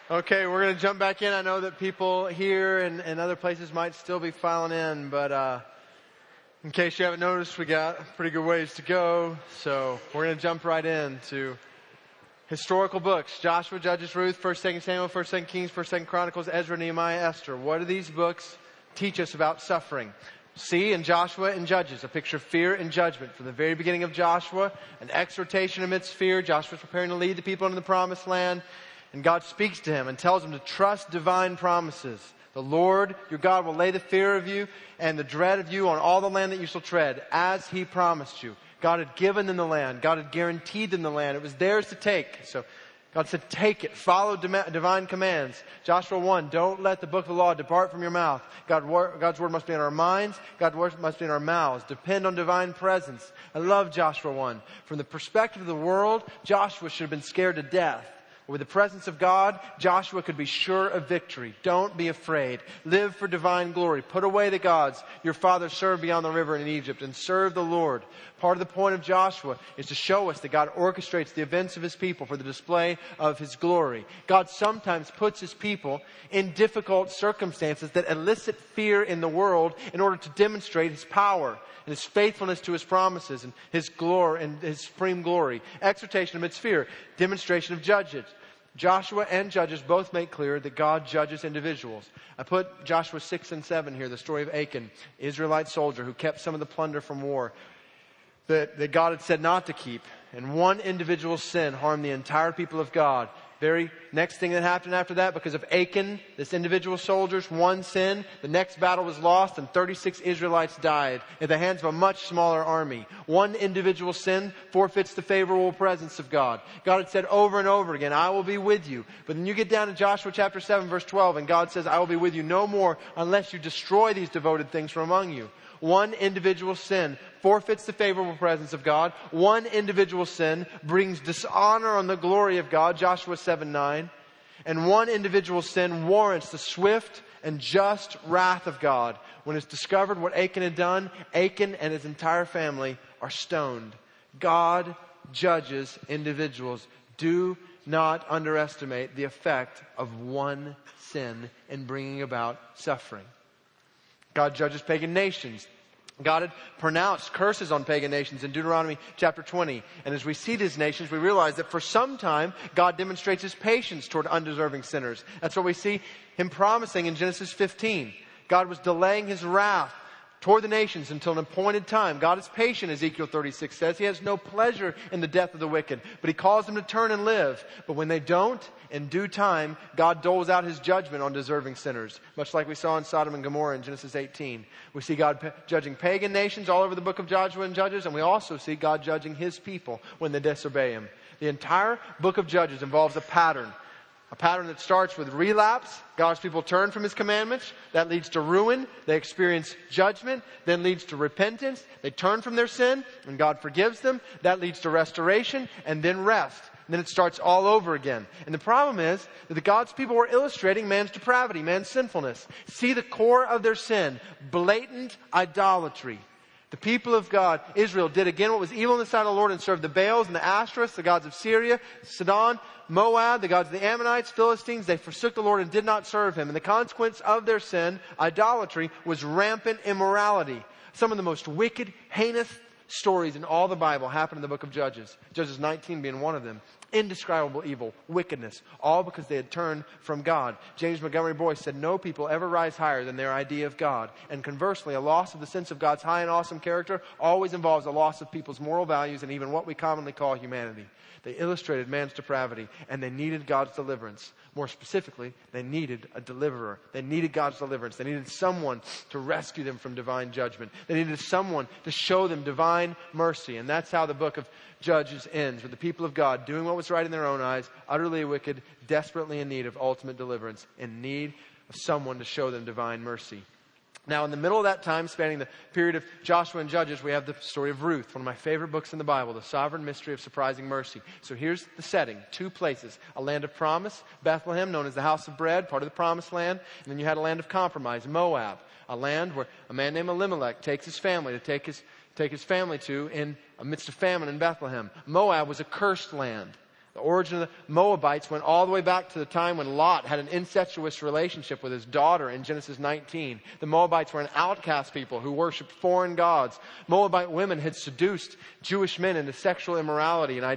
Okay, we're going to jump back in. I know that people here and other places might still be filing in, but in case you haven't noticed, we got a pretty good ways to go. So we're going to jump right into historical books. Joshua, Judges, Ruth, 1st, 2nd Samuel, 1st, 2nd Kings, 1st, 2nd Chronicles, Ezra, Nehemiah, Esther. What do these books teach us about suffering? See in Joshua and Judges a picture of fear and judgment. From the very beginning of Joshua, an exhortation amidst fear. Joshua's preparing to lead the people into the promised land. And God speaks to him and tells him to trust divine promises. The Lord, your God, will lay the fear of you and the dread of you on all the land that you shall tread, as He promised you. God had given them the land. God had guaranteed them the land. It was theirs to take. So God said, take it. Follow divine commands. Joshua 1, don't let the book of the law depart from your mouth. God's word must be in our minds. God's word must be in our mouths. Depend on divine presence. I love Joshua 1. From the perspective of the world, Joshua should have been scared to death. With the presence of God, Joshua could be sure of victory. Don't be afraid. Live for divine glory. Put away the gods your fathers served beyond the river in Egypt and serve the Lord. Part of the point of Joshua is to show us that God orchestrates the events of His people for the display of His glory. God sometimes puts His people in difficult circumstances that elicit fear in the world in order to demonstrate His power and His faithfulness to His promises and His glory and His supreme glory. Exhortation amidst fear. Demonstration of judges. Joshua and Judges both make clear that God judges individuals. I put Joshua 6 and 7 here, the story of Achan, Israelite soldier who kept some of the plunder from war that God had said not to keep. And one individual's sin harmed the entire people of God. Very next thing that happened after that, because of Achan, this individual soldier's one sin, the next battle was lost and 36 Israelites died at the hands of a much smaller army. One individual sin forfeits the favorable presence of God. God had said over and over again, I will be with you. But then you get down to Joshua chapter 7 verse 12 and God says, I will be with you no more unless you destroy these devoted things from among you. One individual sin forfeits the favorable presence of God. One individual sin brings dishonor on the glory of God, Joshua 7:9. And one individual sin warrants the swift and just wrath of God. When it's discovered what Achan had done, Achan and his entire family are stoned. God judges individuals. Do not underestimate the effect of one sin in bringing about suffering. God judges pagan nations. God had pronounced curses on pagan nations in Deuteronomy chapter 20. And as we see these nations, we realize that for some time, God demonstrates His patience toward undeserving sinners. That's what we see Him promising in Genesis 15. God was delaying His wrath toward the nations until an appointed time. God is patient, Ezekiel 36 says. He has no pleasure in the death of the wicked, but He calls them to turn and live. But when they don't, in due time, God doles out His judgment on deserving sinners, much like we saw in Sodom and Gomorrah in Genesis 18. We see God judging pagan nations all over the book of Joshua and Judges, and we also see God judging His people when they disobey Him. The entire book of Judges involves a pattern. A pattern that starts with relapse. God's people turn from His commandments. That leads to ruin. They experience judgment. Then leads to repentance. They turn from their sin and God forgives them. That leads to restoration and then rest. And then it starts all over again. And the problem is that the God's people were illustrating man's depravity, man's sinfulness. See the core of their sin. Blatant idolatry. The people of God, Israel, did again what was evil in the sight of the Lord and served the Baals and the Ashtoreths, the gods of Syria, Sidon, Moab, the gods of the Ammonites, Philistines. They forsook the Lord and did not serve Him. And the consequence of their sin, idolatry, was rampant immorality. Some of the most wicked, heinous stories in all the Bible happen in the book of Judges. Judges 19 being one of them. Indescribable evil, wickedness, all because they had turned from God. James Montgomery Boyce said, no people ever rise higher than their idea of God. And conversely, a loss of the sense of God's high and awesome character always involves a loss of people's moral values and even what we commonly call humanity. They illustrated man's depravity and they needed God's deliverance. More specifically, they needed a deliverer. They needed God's deliverance. They needed someone to rescue them from divine judgment. They needed someone to show them divine mercy. And that's how the book of Judges ends, with the people of God doing what was right in their own eyes, utterly wicked, desperately in need of ultimate deliverance, in need of someone to show them divine mercy. Now, in the middle of that time, spanning the period of Joshua and Judges, we have the story of Ruth, one of my favorite books in the Bible, the sovereign mystery of surprising mercy. So here's the setting. Two places. A land of promise, Bethlehem, known as the house of bread, part of the promised land. And then you had a land of compromise, Moab, a land where a man named Elimelech takes his family to take his family to in amidst a famine in Bethlehem. Moab was a cursed land. The origin of the Moabites went all the way back to the time when Lot had an incestuous relationship with his daughter in Genesis 19. The Moabites were an outcast people who worshipped foreign gods. Moabite women had seduced Jewish men into sexual immorality and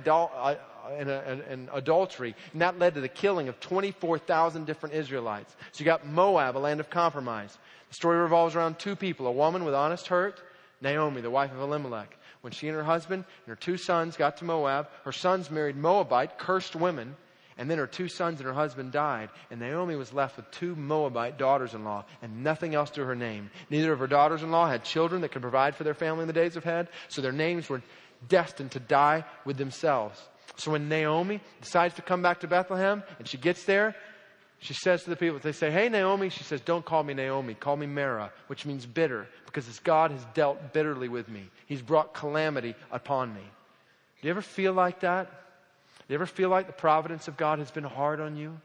adultery, and that led to the killing of 24,000 different Israelites. So you got Moab, a land of compromise. The story revolves around two people, a woman with honest hurt, Naomi, the wife of Elimelech. When she and her husband and her two sons got to Moab, her sons married Moabite, cursed women, and then her two sons and her husband died. And Naomi was left with two Moabite daughters-in-law and nothing else to her name. Neither of her daughters-in-law had children that could provide for their family in the days ahead, so their names were destined to die with themselves. So when Naomi decides to come back to Bethlehem and she gets there, she says to the people, they say, "Hey, Naomi," she says, "Don't call me Naomi, call me Mara," which means bitter, because as God has dealt bitterly with me. He's brought calamity upon me. Do you ever feel like that? Do you ever feel like the providence of God has been hard on you?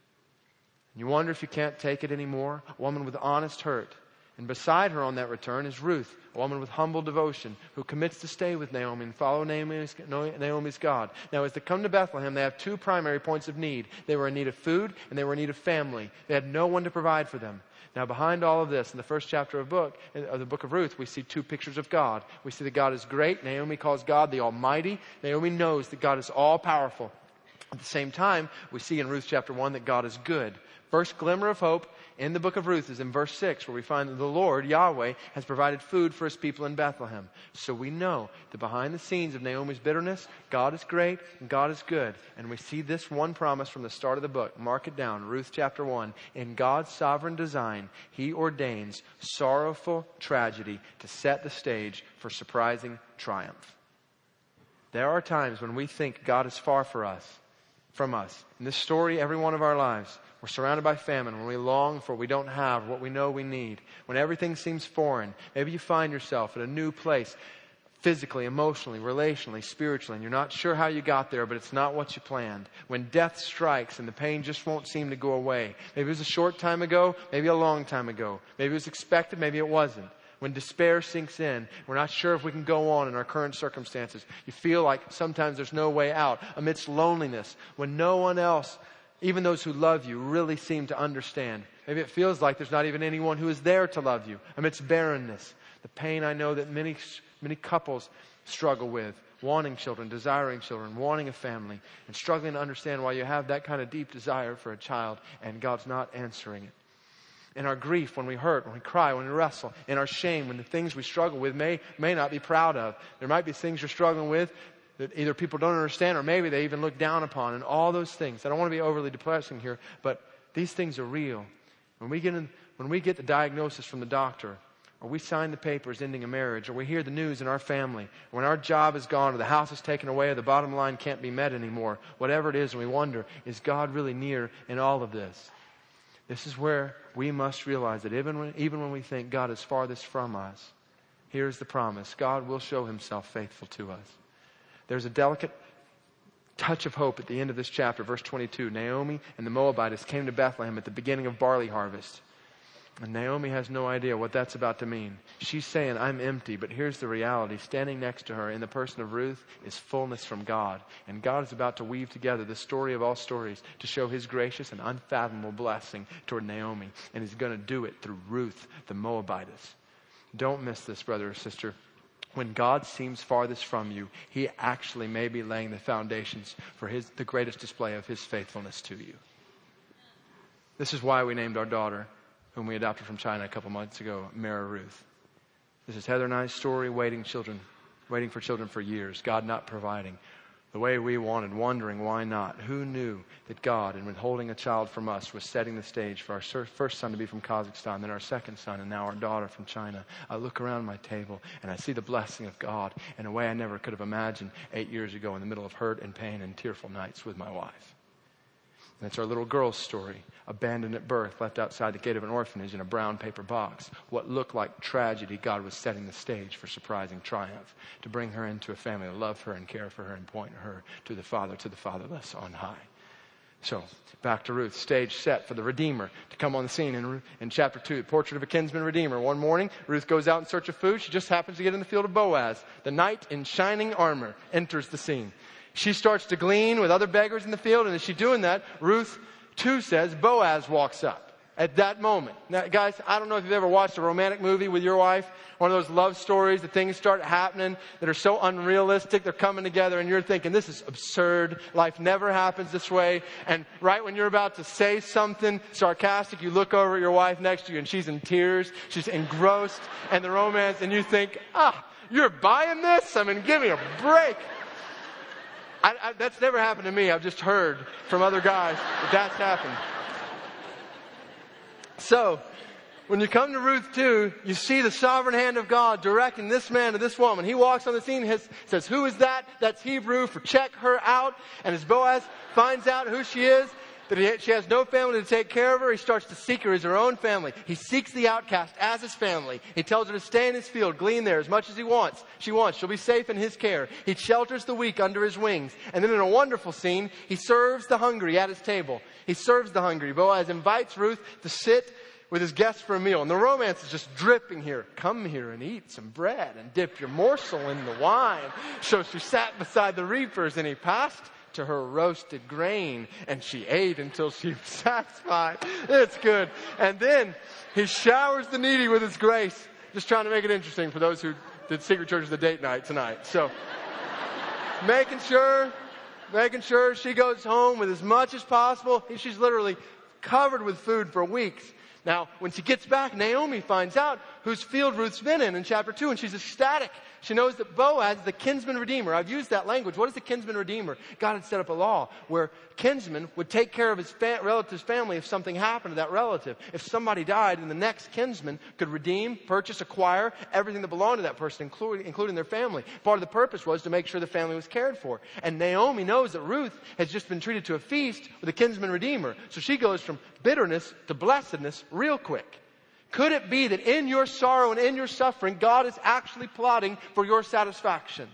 And you wonder if you can't take it anymore? A woman with honest hurt. And beside her on that return is Ruth, a woman with humble devotion who commits to stay with Naomi and follow Naomi's God. Now, as they come to Bethlehem, they have two primary points of need. They were in need of food and they were in need of family. They had no one to provide for them. Now, behind all of this, in the first chapter of the book of Ruth, we see two pictures of God. We see that God is great. Naomi calls God the Almighty. Naomi knows that God is all-powerful. At the same time, we see in Ruth chapter 1 that God is good. First glimmer of hope in the book of Ruth is in verse 6, where we find that the Lord, Yahweh, has provided food for His people in Bethlehem. So we know that behind the scenes of Naomi's bitterness, God is great and God is good. And we see this one promise from the start of the book. Mark it down, Ruth chapter 1. In God's sovereign design, He ordains sorrowful tragedy to set the stage for surprising triumph. There are times when we think God is far from us. In this story, every one of our lives, we're surrounded by famine, when we long for what we don't have, what we know we need, when everything seems foreign. Maybe you find yourself in a new place, physically, emotionally, relationally, spiritually, and you're not sure how you got there, but it's not what you planned. When death strikes and the pain just won't seem to go away. Maybe it was a short time ago, maybe a long time ago. Maybe it was expected, maybe it wasn't. When despair sinks in, we're not sure if we can go on in our current circumstances. You feel like sometimes there's no way out. Amidst loneliness, when no one else, even those who love you, really seem to understand. Maybe it feels like there's not even anyone who is there to love you. Amidst barrenness, the pain I know that many couples struggle with, wanting children, desiring children, wanting a family, and struggling to understand why you have that kind of deep desire for a child and God's not answering it. In our grief, when we hurt, when we cry, when we wrestle, in our shame, when the things we struggle with may not be proud of. There might be things you're struggling with that either people don't understand or maybe they even look down upon, and all those things. I don't want to be overly depressing here, but these things are real. When we get the diagnosis from the doctor, or we sign the papers ending a marriage, or we hear the news in our family, or when our job is gone, or the house is taken away, or the bottom line can't be met anymore, whatever it is, and we wonder, is God really near in all of this? This is where we must realize that even when we think God is farthest from us, here's the promise. God will show Himself faithful to us. There's a delicate touch of hope at the end of this chapter, verse 22. Naomi and the Moabites came to Bethlehem at the beginning of barley harvest. And Naomi has no idea what that's about to mean. She's saying, "I'm empty," but here's the reality. Standing next to her in the person of Ruth is fullness from God. And God is about to weave together the story of all stories to show His gracious and unfathomable blessing toward Naomi. And He's going to do it through Ruth, the Moabitess. Don't miss this, brother or sister. When God seems farthest from you, He actually may be laying the foundations for the greatest display of His faithfulness to you. This is why we named our daughter, whom we adopted from China a couple months ago, Mara Ruth. This is Heather and I's story, waiting for children for years, God not providing the way we wanted, wondering why not. Who knew that God, in withholding a child from us, was setting the stage for our first son to be from Kazakhstan, then our second son, and now our daughter from China. I look around my table and I see the blessing of God in a way I never could have imagined 8 years ago in the middle of hurt and pain and tearful nights with my wife. And it's our little girl's story, abandoned at birth, left outside the gate of an orphanage in a brown paper box. What looked like tragedy, God was setting the stage for surprising triumph, to bring her into a family to love her and care for her and point her to the fatherless on high. So, back to Ruth, stage set for the Redeemer to come on the scene in chapter 2, the portrait of a kinsman Redeemer. One morning, Ruth goes out in search of food. She just happens to get in the field of Boaz. The knight in shining armor enters the scene. She starts to glean with other beggars in the field, and as she's doing that, Ruth 2 says, Boaz walks up at that moment. Now, guys, I don't know if you've ever watched a romantic movie with your wife, one of those love stories, the things start happening that are so unrealistic, they're coming together, and you're thinking, this is absurd. Life never happens this way. And right when you're about to say something sarcastic, you look over at your wife next to you, and she's in tears. She's engrossed in the romance, and you think, you're buying this? I mean, give me a break. That's never happened to me. I've just heard from other guys that that's happened. So, when you come to Ruth 2, you see the sovereign hand of God directing this man to this woman. He walks on the scene and says, who is that? That's Hebrew for check her out. And as Boaz finds out who she is, that she has no family to take care of her, he starts to seek her as her own family. He seeks the outcast as his family. He tells her to stay in his field, glean there as much as she'll be safe in his care. He shelters the weak under his wings. And then in a wonderful scene, he serves the hungry at his table. He serves the hungry. Boaz invites Ruth to sit with his guests for a meal. And the romance is just dripping here. Come here and eat some bread and dip your morsel in the wine. So she sat beside the reapers, and he passed to her roasted grain, and she ate until she was satisfied. It's good. And then he showers the needy with his grace. Just trying to make it interesting for those who did Secret Church the date night tonight. So making sure she goes home with as much as possible. She's literally covered with food for weeks. Now, when she gets back, Naomi finds out whose field Ruth's been in chapter 2, and she's ecstatic. She knows that Boaz is the kinsman redeemer. I've used that language. What is the kinsman redeemer? God had set up a law where kinsman would take care of his relative's family if something happened to that relative. If somebody died, then the next kinsman could redeem, purchase, acquire everything that belonged to that person, including their family. Part of the purpose was to make sure the family was cared for. And Naomi knows that Ruth has just been treated to a feast with a kinsman redeemer. So she goes from bitterness to blessedness real quick. Could it be that in your sorrow and in your suffering, God is actually plotting for your satisfaction?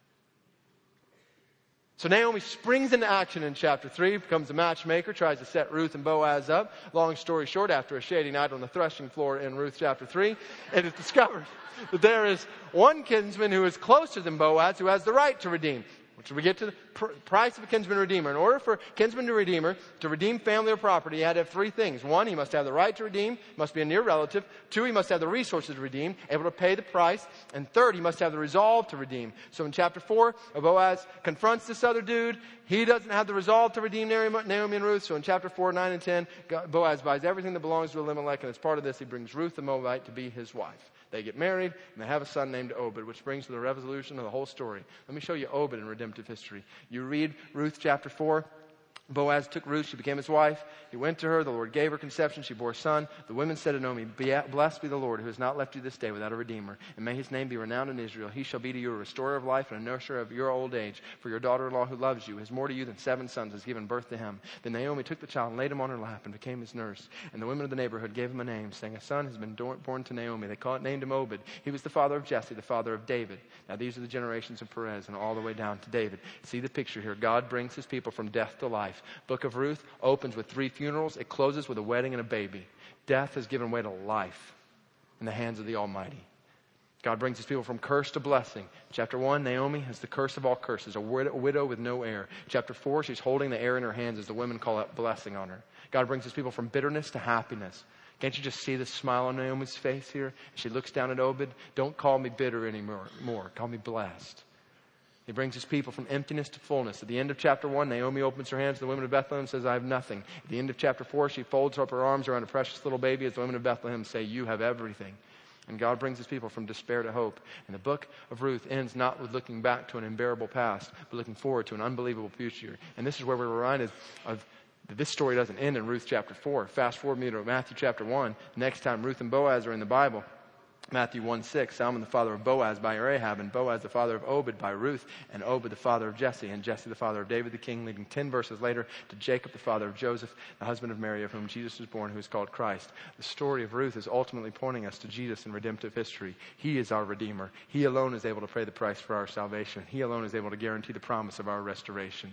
So Naomi springs into action in chapter 3, becomes a matchmaker, tries to set Ruth and Boaz up. Long story short, after a shady night on the threshing floor in Ruth chapter 3, it is discovered that there is one kinsman who is closer than Boaz who has the right to redeem. So we get to the price of a kinsman redeemer. In order for a kinsman redeemer to redeem family or property, he had to have three things. One, he must have the right to redeem, must be a near relative. Two, he must have the resources to redeem, able to pay the price. And third, he must have the resolve to redeem. So in chapter 4, Boaz confronts this other dude. He doesn't have the resolve to redeem Naomi and Ruth. So in chapter 4, 9, and 10, Boaz buys everything that belongs to Elimelech. And as part of this, he brings Ruth the Moabite to be his wife. They get married, and they have a son named Obed, which brings to the resolution of the whole story. Let me show you Obed in redemptive history. You read Ruth chapter 4. Boaz took Ruth. She became his wife. He went to her. The Lord gave her conception. She bore a son. The women said to Naomi, Blessed be the Lord who has not left you this day without a redeemer. And may his name be renowned in Israel. He shall be to you a restorer of life and a nurserer of your old age. For your daughter-in-law who loves you is more to you than 7 sons, has given birth to him. Then Naomi took the child and laid him on her lap and became his nurse. And the women of the neighborhood gave him a name, saying, A son has been born to Naomi. They named him Obed. He was the father of Jesse, the father of David. Now these are the generations of Perez and all the way down to David. See the picture here. God brings his people from death to life. Book of Ruth opens with 3 funerals. It closes with a wedding and a baby. Death has given way to life in the hands of the Almighty. God brings his people from curse to blessing. Chapter 1, Naomi has the curse of all curses, a widow with no heir. Chapter 4, she's holding the heir in her hands as the women call out blessing on her. God brings his people from bitterness to happiness. Can't you just see the smile on Naomi's face here? She looks down at Obed. Don't call me bitter anymore. Call me blessed. He brings his people from emptiness to fullness. At the end of chapter 1, Naomi opens her hands to the women of Bethlehem and says, I have nothing. At the end of chapter 4, she folds up her arms around a precious little baby as the women of Bethlehem say, You have everything. And God brings his people from despair to hope. And the book of Ruth ends not with looking back to an unbearable past, but looking forward to an unbelievable future. And this is where we're reminded of that this story doesn't end in Ruth chapter 4. Fast forward me to Matthew chapter 1. Next time Ruth and Boaz are in the Bible. Matthew 1:6, Salmon the father of Boaz by Rahab, and Boaz the father of Obed by Ruth, and Obed the father of Jesse, and Jesse the father of David the king, leading 10 verses later to Jacob the father of Joseph, the husband of Mary, of whom Jesus was born, who is called Christ. The story of Ruth is ultimately pointing us to Jesus in redemptive history. He is our Redeemer. He alone is able to pay the price for our salvation. He alone is able to guarantee the promise of our restoration.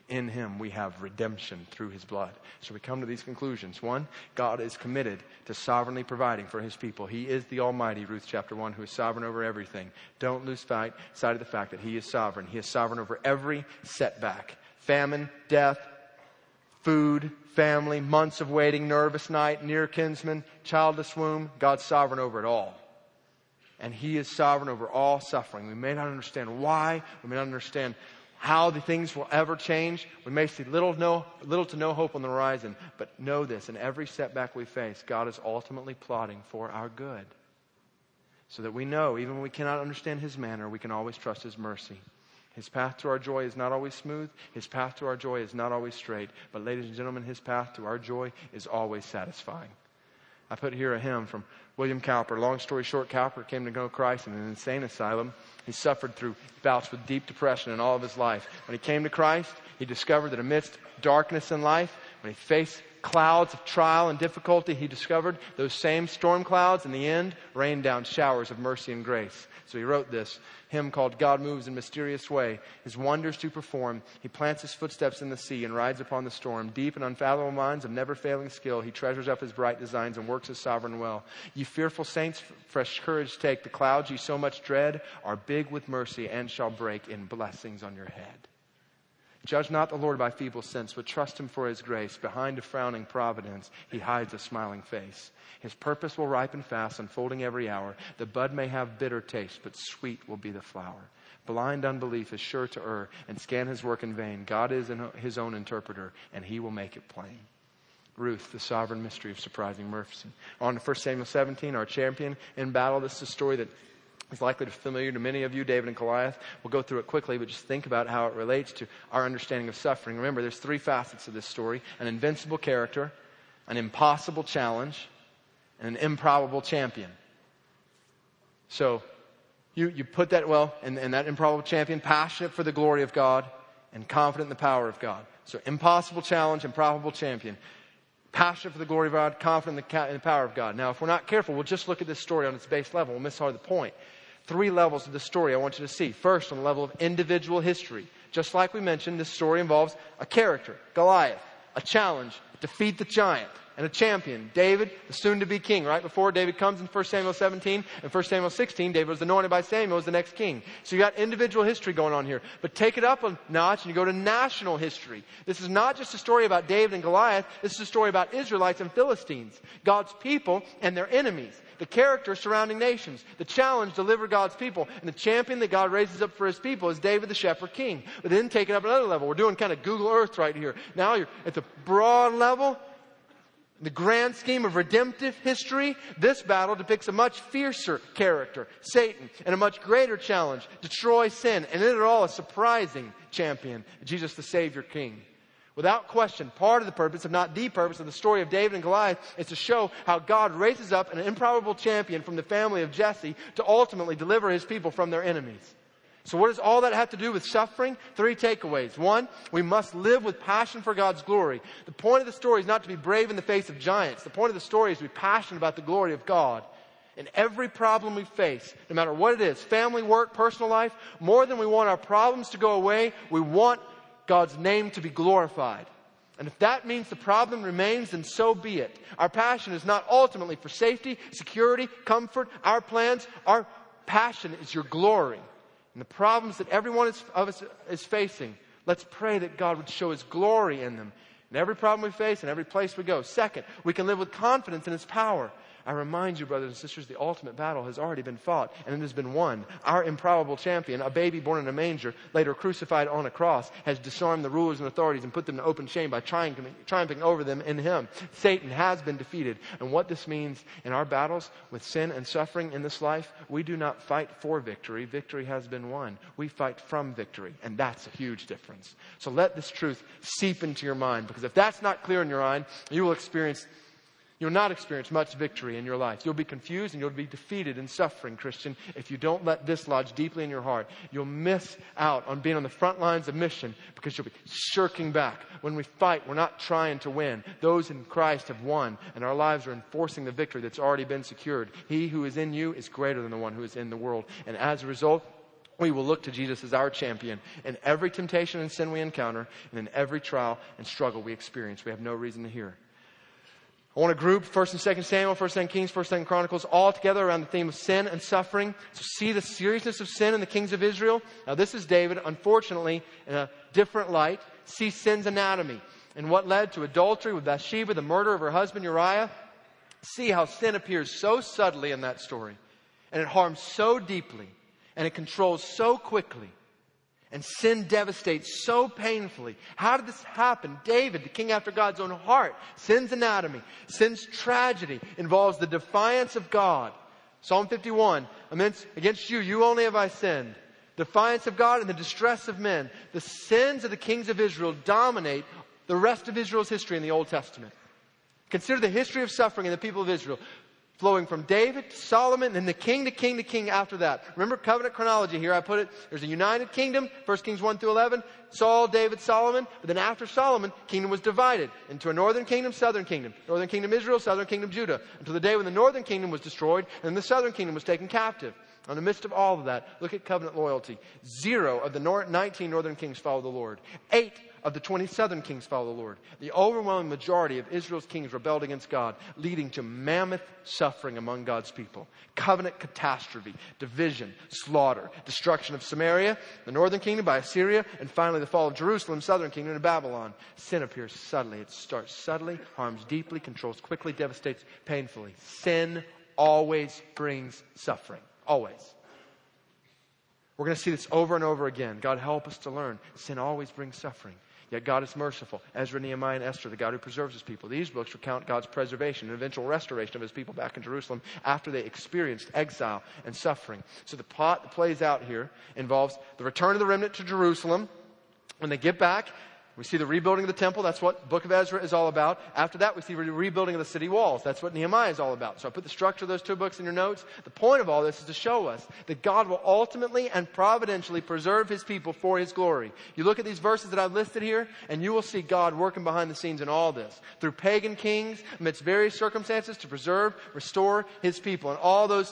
In him we have redemption through his blood. So we come to these conclusions. One, God is committed to sovereignly providing for his people. He is the Almighty, Ruth chapter 1, who is sovereign over everything. Don't lose sight of the fact that he is sovereign. He is sovereign over every setback. Famine, death, food, family, months of waiting, nervous night, near kinsman, childless womb. God's sovereign over it all. And he is sovereign over all suffering. We may not understand why. We may not understand how the things will ever change. We may see little to no hope on the horizon. But know this, in every setback we face, God is ultimately plotting for our good. So that we know, even when we cannot understand his manner, we can always trust his mercy. His path to our joy is not always smooth. His path to our joy is not always straight. But ladies and gentlemen, his path to our joy is always satisfying. I put here a hymn from William Cowper. Long story short, Cowper came to know Christ in an insane asylum. He suffered through bouts with deep depression in all of his life. When he came to Christ, he discovered that amidst darkness in life, when he faced clouds of trial and difficulty, he discovered those same storm clouds in the end rained down showers of mercy and grace. So he wrote this hymn called God Moves in Mysterious Way, his wonders to perform. He plants his footsteps in the sea and rides upon the storm. Deep and unfathomable minds of never failing skill, he treasures up his bright designs and works his sovereign will. Ye fearful saints, fresh courage take. The clouds ye so much dread are big with mercy and shall break in blessings on your head. Judge not the Lord by feeble sense, but trust him for his grace. Behind a frowning providence, he hides a smiling face. His purpose will ripen fast, unfolding every hour. The bud may have bitter taste, but sweet will be the flower. Blind unbelief is sure to err and scan his work in vain. God is his own interpreter, and he will make it plain. Ruth, the sovereign mystery of surprising mercy. On to 1 Samuel 17, our champion in battle. This is a story that is likely to be familiar to many of you, David and Goliath. We'll go through it quickly, but just think about how it relates to our understanding of suffering. Remember, there's three facets of this story: an invincible character, an impossible challenge, and an improbable champion. So you put that, and that improbable champion, passionate for the glory of God and confident in the power of God. So impossible challenge, improbable champion. Passionate for the glory of God, confident in the power of God. Now, if we're not careful, we'll just look at this story on its base level. We'll miss hard the point. Three levels of the story I want you to see. First, on the level of individual history. Just like we mentioned, this story involves a character, Goliath, a challenge, defeat the giant, and a champion, David, the soon-to-be king. Right before David comes in 1 Samuel 17 and 1 Samuel 16, David was anointed by Samuel as the next king. So you got individual history going on here. But take it up a notch and you go to national history. This is not just a story about David and Goliath. This is a story about Israelites and Philistines, God's people and their enemies. The character surrounding nations. The challenge deliver God's people. And the champion that God raises up for his people is David the shepherd king. But then take it up another level. We're doing kind of Google Earth right here. Now you're at the broad level. The grand scheme of redemptive history, this battle depicts a much fiercer character, Satan, and a much greater challenge, destroy sin, and in it all a surprising champion, Jesus the Savior King. Without question, part of the purpose, if not the purpose, of the story of David and Goliath is to show how God raises up an improbable champion from the family of Jesse to ultimately deliver his people from their enemies. So what does all that have to do with suffering? Three takeaways. One, we must live with passion for God's glory. The point of the story is not to be brave in the face of giants. The point of the story is to be passionate about the glory of God. In every problem we face, no matter what it is, family, work, personal life, more than we want our problems to go away, we want God's name to be glorified. And if that means the problem remains, then so be it. Our passion is not ultimately for safety, security, comfort, our plans. Our passion is your glory. And the problems that every one of us is facing, let's pray that God would show his glory in them. In every problem we face, in every place we go. Second, we can live with confidence in his power. I remind you, brothers and sisters, the ultimate battle has already been fought and it has been won. Our improbable champion, a baby born in a manger, later crucified on a cross, has disarmed the rulers and authorities and put them to open shame by triumphing over them in him. Satan has been defeated. And what this means in our battles with sin and suffering in this life, we do not fight for victory. Victory has been won. We fight from victory. And that's a huge difference. So let this truth seep into your mind, because if that's not clear in your mind, you'll not experience much victory in your life. You'll be confused and you'll be defeated in suffering, Christian, if you don't let this lodge deeply in your heart. You'll miss out on being on the front lines of mission because you'll be shirking back. When we fight, we're not trying to win. Those in Christ have won, and our lives are enforcing the victory that's already been secured. He who is in you is greater than the one who is in the world. And as a result, we will look to Jesus as our champion in every temptation and sin we encounter, and in every trial and struggle we experience. We have no reason to hear. I want to group 1 and 2 Samuel, 1 and Kings, 1 and Chronicles all together around the theme of sin and suffering. So see the seriousness of sin in the kings of Israel. Now this is David, unfortunately, in a different light. See sin's anatomy and what led to adultery with Bathsheba, the murder of her husband Uriah. See how sin appears so subtly in that story. And it harms so deeply. And it controls so quickly. And sin devastates so painfully. How did this happen? David, the king after God's own heart. Sin's anatomy, sin's tragedy involves the defiance of God. Psalm 51, against you only have I sinned. Defiance of God and the distress of men. The sins of the kings of Israel dominate the rest of Israel's history in the Old Testament. Consider the history of suffering in the people of Israel, flowing from David to Solomon, and then the king to king to king after that. Remember covenant chronology here. I put it, there's a united kingdom, 1 Kings 1 through 11, Saul, David, Solomon. But then after Solomon, kingdom was divided into a northern kingdom, southern kingdom. Northern kingdom Israel, southern kingdom Judah. Until the day when the northern kingdom was destroyed, and the southern kingdom was taken captive. In the midst of all of that, look at covenant loyalty. 0 of the 19 northern kings follow the Lord. 8 of the 20 southern kings follow the Lord. The overwhelming majority of Israel's kings rebelled against God, leading to mammoth suffering among God's people. Covenant catastrophe, division, slaughter, destruction of Samaria, the northern kingdom by Assyria, and finally the fall of Jerusalem, southern kingdom to Babylon. Sin appears subtly. It starts subtly, harms deeply, controls quickly, devastates painfully. Sin always brings suffering. Always. We're going to see this over and over again. God help us to learn. Sin always brings suffering. Yet God is merciful. Ezra, Nehemiah, and Esther, the God who preserves His people. These books recount God's preservation and eventual restoration of His people back in Jerusalem after they experienced exile and suffering. So the plot that plays out here involves the return of the remnant to Jerusalem. When they get back, we see the rebuilding of the temple. That's what the book of Ezra is all about. After that, we see the rebuilding of the city walls. That's what Nehemiah is all about. So I put the structure of those two books in your notes. The point of all this is to show us that God will ultimately and providentially preserve His people for His glory. You look at these verses that I've listed here, and you will see God working behind the scenes in all this. Through pagan kings, amidst various circumstances, to preserve, restore His people. And all those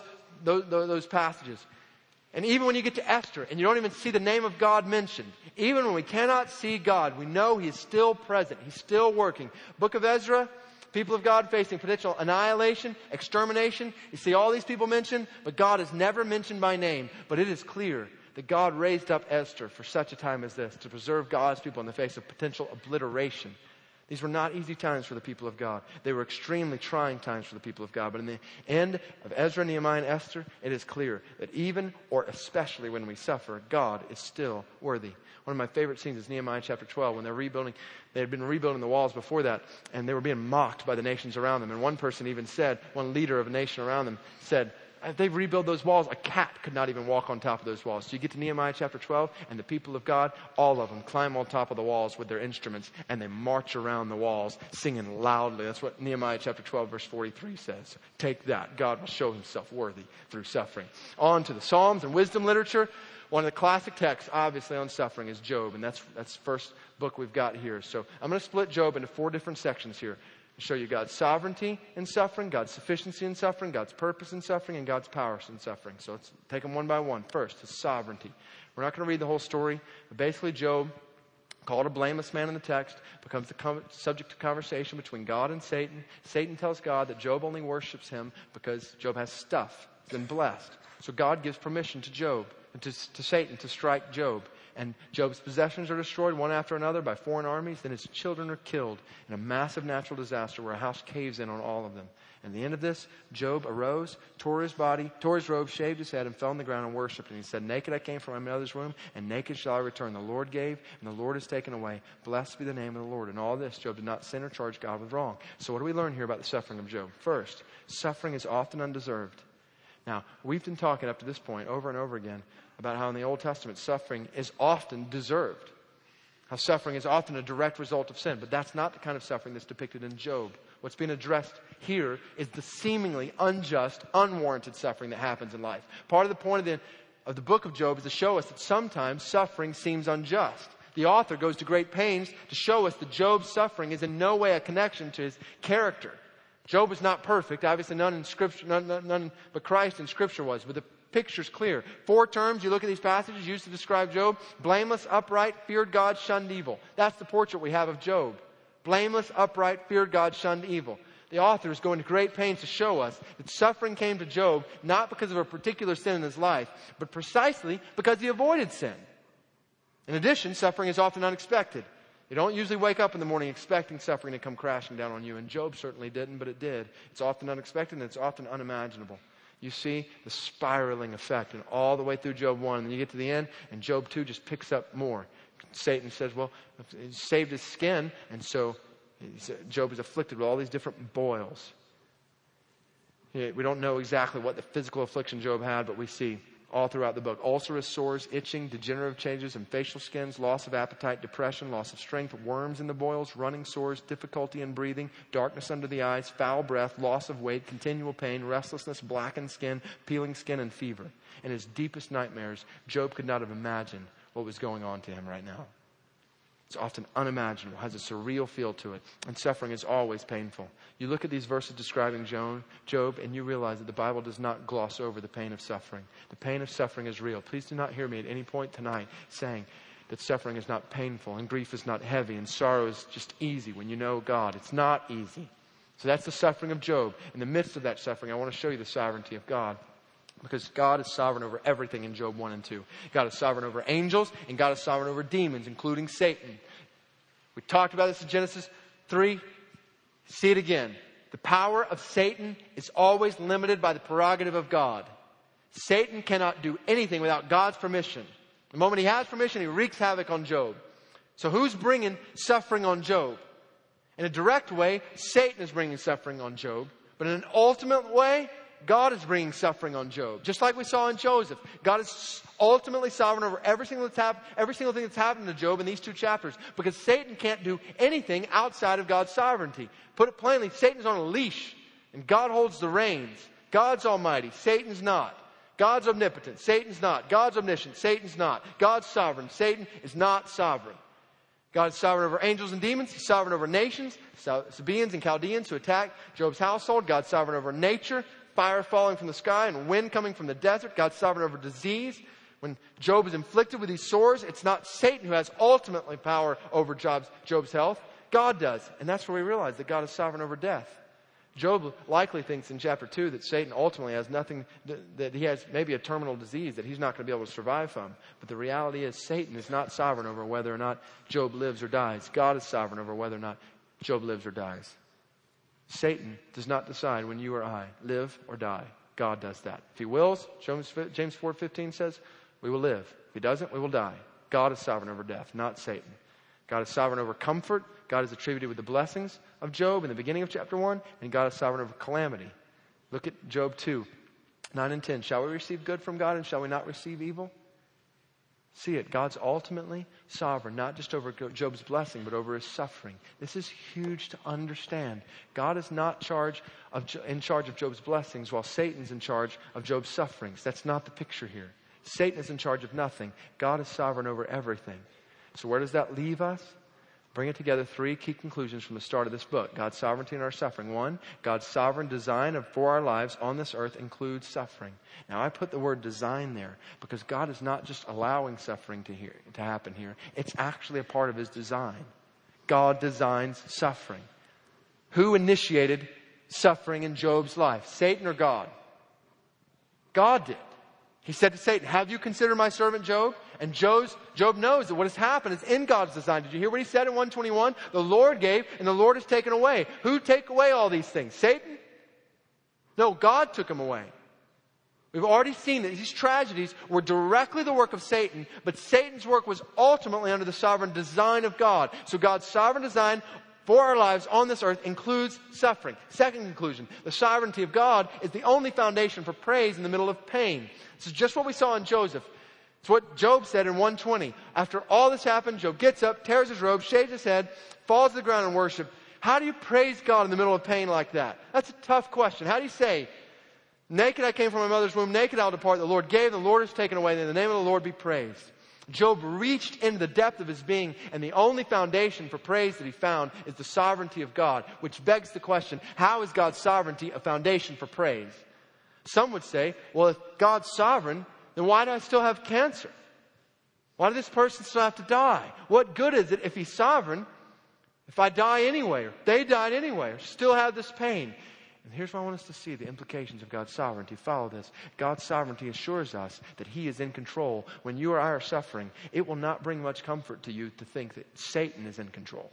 passages. And even when you get to Esther and you don't even see the name of God mentioned, even when we cannot see God, we know He is still present. He's still working. Book of Ezra, people of God facing potential annihilation, extermination. You see all these people mentioned, but God is never mentioned by name. But it is clear that God raised up Esther for such a time as this to preserve God's people in the face of potential obliteration. These were not easy times for the people of God. They were extremely trying times for the people of God. But in the end of Ezra, Nehemiah, and Esther, it is clear that even or especially when we suffer, God is still worthy. One of my favorite scenes is Nehemiah chapter 12 when they're rebuilding. They had been rebuilding the walls before that, and they were being mocked by the nations around them. And one person even said, one leader of a nation around them said, as they rebuild those walls, a cat could not even walk on top of those walls. So you get to Nehemiah chapter 12, and the people of God, all of them, climb on top of the walls with their instruments, and they march around the walls singing loudly. That's what Nehemiah chapter 12, verse 43 says. Take that. God will show Himself worthy through suffering. On to the Psalms and wisdom literature. One of the classic texts, obviously, on suffering is Job, and that's the first book we've got here. So I'm going to split Job into 4 different sections here. Show you God's sovereignty in suffering, God's sufficiency in suffering, God's purpose in suffering, and God's power in suffering. So let's take them one by one. First, His sovereignty. We're not going to read the whole story, but basically Job, called a blameless man in the text, becomes the subject of conversation between God and Satan. Satan tells God that Job only worships him because Job has stuff. He's been blessed. So God gives permission to Job, to Satan to strike Job. And Job's possessions are destroyed one after another by foreign armies. Then his children are killed in a massive natural disaster where a house caves in on all of them. And at the end of this, Job arose, tore his robe, shaved his head, and fell on the ground and worshipped. And he said, naked I came from my mother's womb, and naked shall I return. The Lord gave, and the Lord has taken away. Blessed be the name of the Lord. In all this, Job did not sin or charge God with wrong. So what do we learn here about the suffering of Job? First, suffering is often undeserved. Now, we've been talking up to this point over and over again about how in the Old Testament suffering is often deserved. How suffering is often a direct result of sin. But that's not the kind of suffering that's depicted in Job. What's being addressed here is the seemingly unjust, unwarranted suffering that happens in life. Part of the point of the book of Job is to show us that sometimes suffering seems unjust. The author goes to great pains to show us that Job's suffering is in no way a connection to his character. Job is not perfect. Obviously none in Scripture, none but Christ in Scripture was. But the picture's clear. 4 terms, you look at these passages used to describe Job. Blameless, upright, feared God, shunned evil. That's the portrait we have of Job. Blameless, upright, feared God, shunned evil. The author is going to great pains to show us that suffering came to Job not because of a particular sin in his life, but precisely because he avoided sin. In addition, suffering is often unexpected. You don't usually wake up in the morning expecting suffering to come crashing down on you, and Job certainly didn't, but it did. It's often unexpected and it's often unimaginable. You see the spiraling effect, and all the way through Job 1, and then you get to the end, and Job 2 just picks up more. Satan says, well, he saved his skin, and so Job is afflicted with all these different boils. We don't know exactly what the physical affliction Job had, but we see all throughout the book. Ulcerous sores, itching, degenerative changes in facial skins, loss of appetite, depression, loss of strength, worms in the boils, running sores, difficulty in breathing, darkness under the eyes, foul breath, loss of weight, continual pain, restlessness, blackened skin, peeling skin, and fever. In his deepest nightmares, Job could not have imagined what was going on to him right now. It's often unimaginable, has a surreal feel to it, and suffering is always painful. You look at these verses describing Job, and you realize that the Bible does not gloss over the pain of suffering. The pain of suffering is real. Please do not hear me at any point tonight saying that suffering is not painful, and grief is not heavy, and sorrow is just easy when you know God. It's not easy. So that's the suffering of Job. In the midst of that suffering, I want to show you the sovereignty of God. Because God is sovereign over everything in Job 1 and 2. God is sovereign over angels, and God is sovereign over demons, including Satan. We talked about this in Genesis 3. See it again. The power of Satan is always limited by the prerogative of God. Satan cannot do anything without God's permission. The moment he has permission, he wreaks havoc on Job. So who's bringing suffering on Job? In a direct way, Satan is bringing suffering on Job. But in an ultimate way, God is bringing suffering on Job. Just like we saw in Joseph. God is ultimately sovereign over every single thing that's happened to Job in these 2 chapters. Because Satan can't do anything outside of God's sovereignty. Put it plainly, Satan's on a leash. And God holds the reins. God's almighty. Satan's not. God's omnipotent. Satan's not. God's omniscient. Satan's not. God's sovereign. Satan is not sovereign. God is sovereign over angels and demons. He's sovereign over nations, Sabaeans and Chaldeans who attack Job's household. God's sovereign over nature. Fire falling from the sky and wind coming from the desert. God's sovereign over disease. When Job is inflicted with these sores, it's not Satan who has ultimately power over Job's health. God does. And that's where we realize that God is sovereign over death. Job likely thinks in chapter 2 that Satan ultimately has nothing, that he has maybe a terminal disease that he's not going to be able to survive from. But the reality is Satan is not sovereign over whether or not Job lives or dies. God is sovereign over whether or not Job lives or dies. Satan does not decide when you or I live or die. God does that. If he wills, James 4:15 says, we will live. If he doesn't, we will die. God is sovereign over death, not Satan. God is sovereign over comfort. God is attributed with the blessings of Job in the beginning of chapter 1. And God is sovereign over calamity. Look at Job 2, 9 and 10. Shall we receive good from God and shall we not receive evil? See it. God's ultimately sovereign, not just over Job's blessing, but over his suffering. This is huge to understand. God is not in charge of Job's blessings while Satan's in charge of Job's sufferings. That's not the picture here. Satan is in charge of nothing. God is sovereign over everything. So where does that leave us? Bring it together 3 key conclusions from the start of this book. God's sovereignty in our suffering. 1, God's sovereign design for our lives on this earth includes suffering. Now I put the word design there because God is not just allowing suffering to happen here. It's actually a part of his design. God designs suffering. Who initiated suffering in Job's life? Satan or God? God did. He said to Satan, have you considered my servant Job? And Job knows that what has happened is in God's design. Did you hear what he said in 121? The Lord gave and the Lord has taken away. Who take away all these things? Satan? No, God took them away. We've already seen that these tragedies were directly the work of Satan, but Satan's work was ultimately under the sovereign design of God. So God's sovereign design for our lives on this earth includes suffering. Second conclusion, the sovereignty of God is the only foundation for praise in the middle of pain. This is just what we saw in Joseph. It's what Job said in 120. After all this happened, Job gets up, tears his robe, shaves his head, falls to the ground in worship. How do you praise God in the middle of pain like that? That's a tough question. How do you say, naked I came from my mother's womb, naked I'll depart. The Lord gave, the Lord has taken away. May the name of the Lord be praised. Job reached into the depth of his being, and the only foundation for praise that he found is the sovereignty of God, which begs the question, how is God's sovereignty a foundation for praise? Some would say, well, if God's sovereign, then why do I still have cancer? Why does this person still have to die? What good is it if He's sovereign, if I die anyway, or they died anyway, or still have this pain? And here's what I want us to see, the implications of God's sovereignty. Follow this. God's sovereignty assures us that He is in control. When you or I are suffering, it will not bring much comfort to you to think that Satan is in control.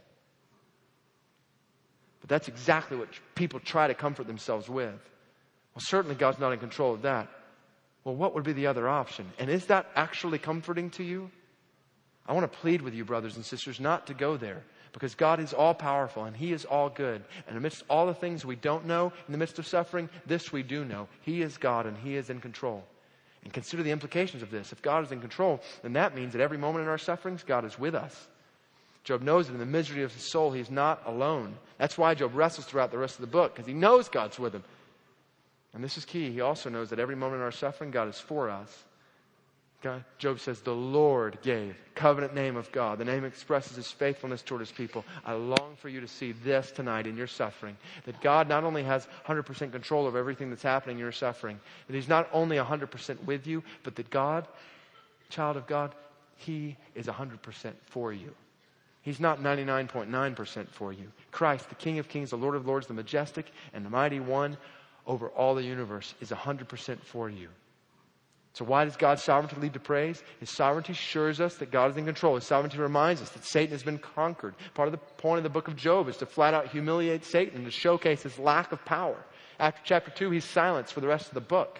But that's exactly what people try to comfort themselves with. Well, certainly God's not in control of that. Well, what would be the other option? And is that actually comforting to you? I want to plead with you, brothers and sisters, not to go there. Because God is all powerful and He is all good. And amidst all the things we don't know, in the midst of suffering, this we do know. He is God and He is in control. And consider the implications of this. If God is in control, then that means that every moment in our sufferings, God is with us. Job knows that in the misery of his soul, he's not alone. That's why Job wrestles throughout the rest of the book, because he knows God's with him. And this is key. He also knows that every moment in our suffering, God is for us. God, Job says, the Lord gave. Covenant name of God. The name expresses His faithfulness toward His people. I long for you to see this tonight in your suffering. That God not only has 100% control of everything that's happening in your suffering. That He's not only 100% with you, but that God, child of God, He is 100% for you. He's not 99.9% for you. Christ, the King of Kings, the Lord of Lords, the majestic and the mighty one over all the universe, is 100% for you. So why does God's sovereignty lead to praise? His sovereignty assures us that God is in control. His sovereignty reminds us that Satan has been conquered. Part of the point of the book of Job is to flat out humiliate Satan and to showcase his lack of power. After chapter 2, he's silenced for the rest of the book.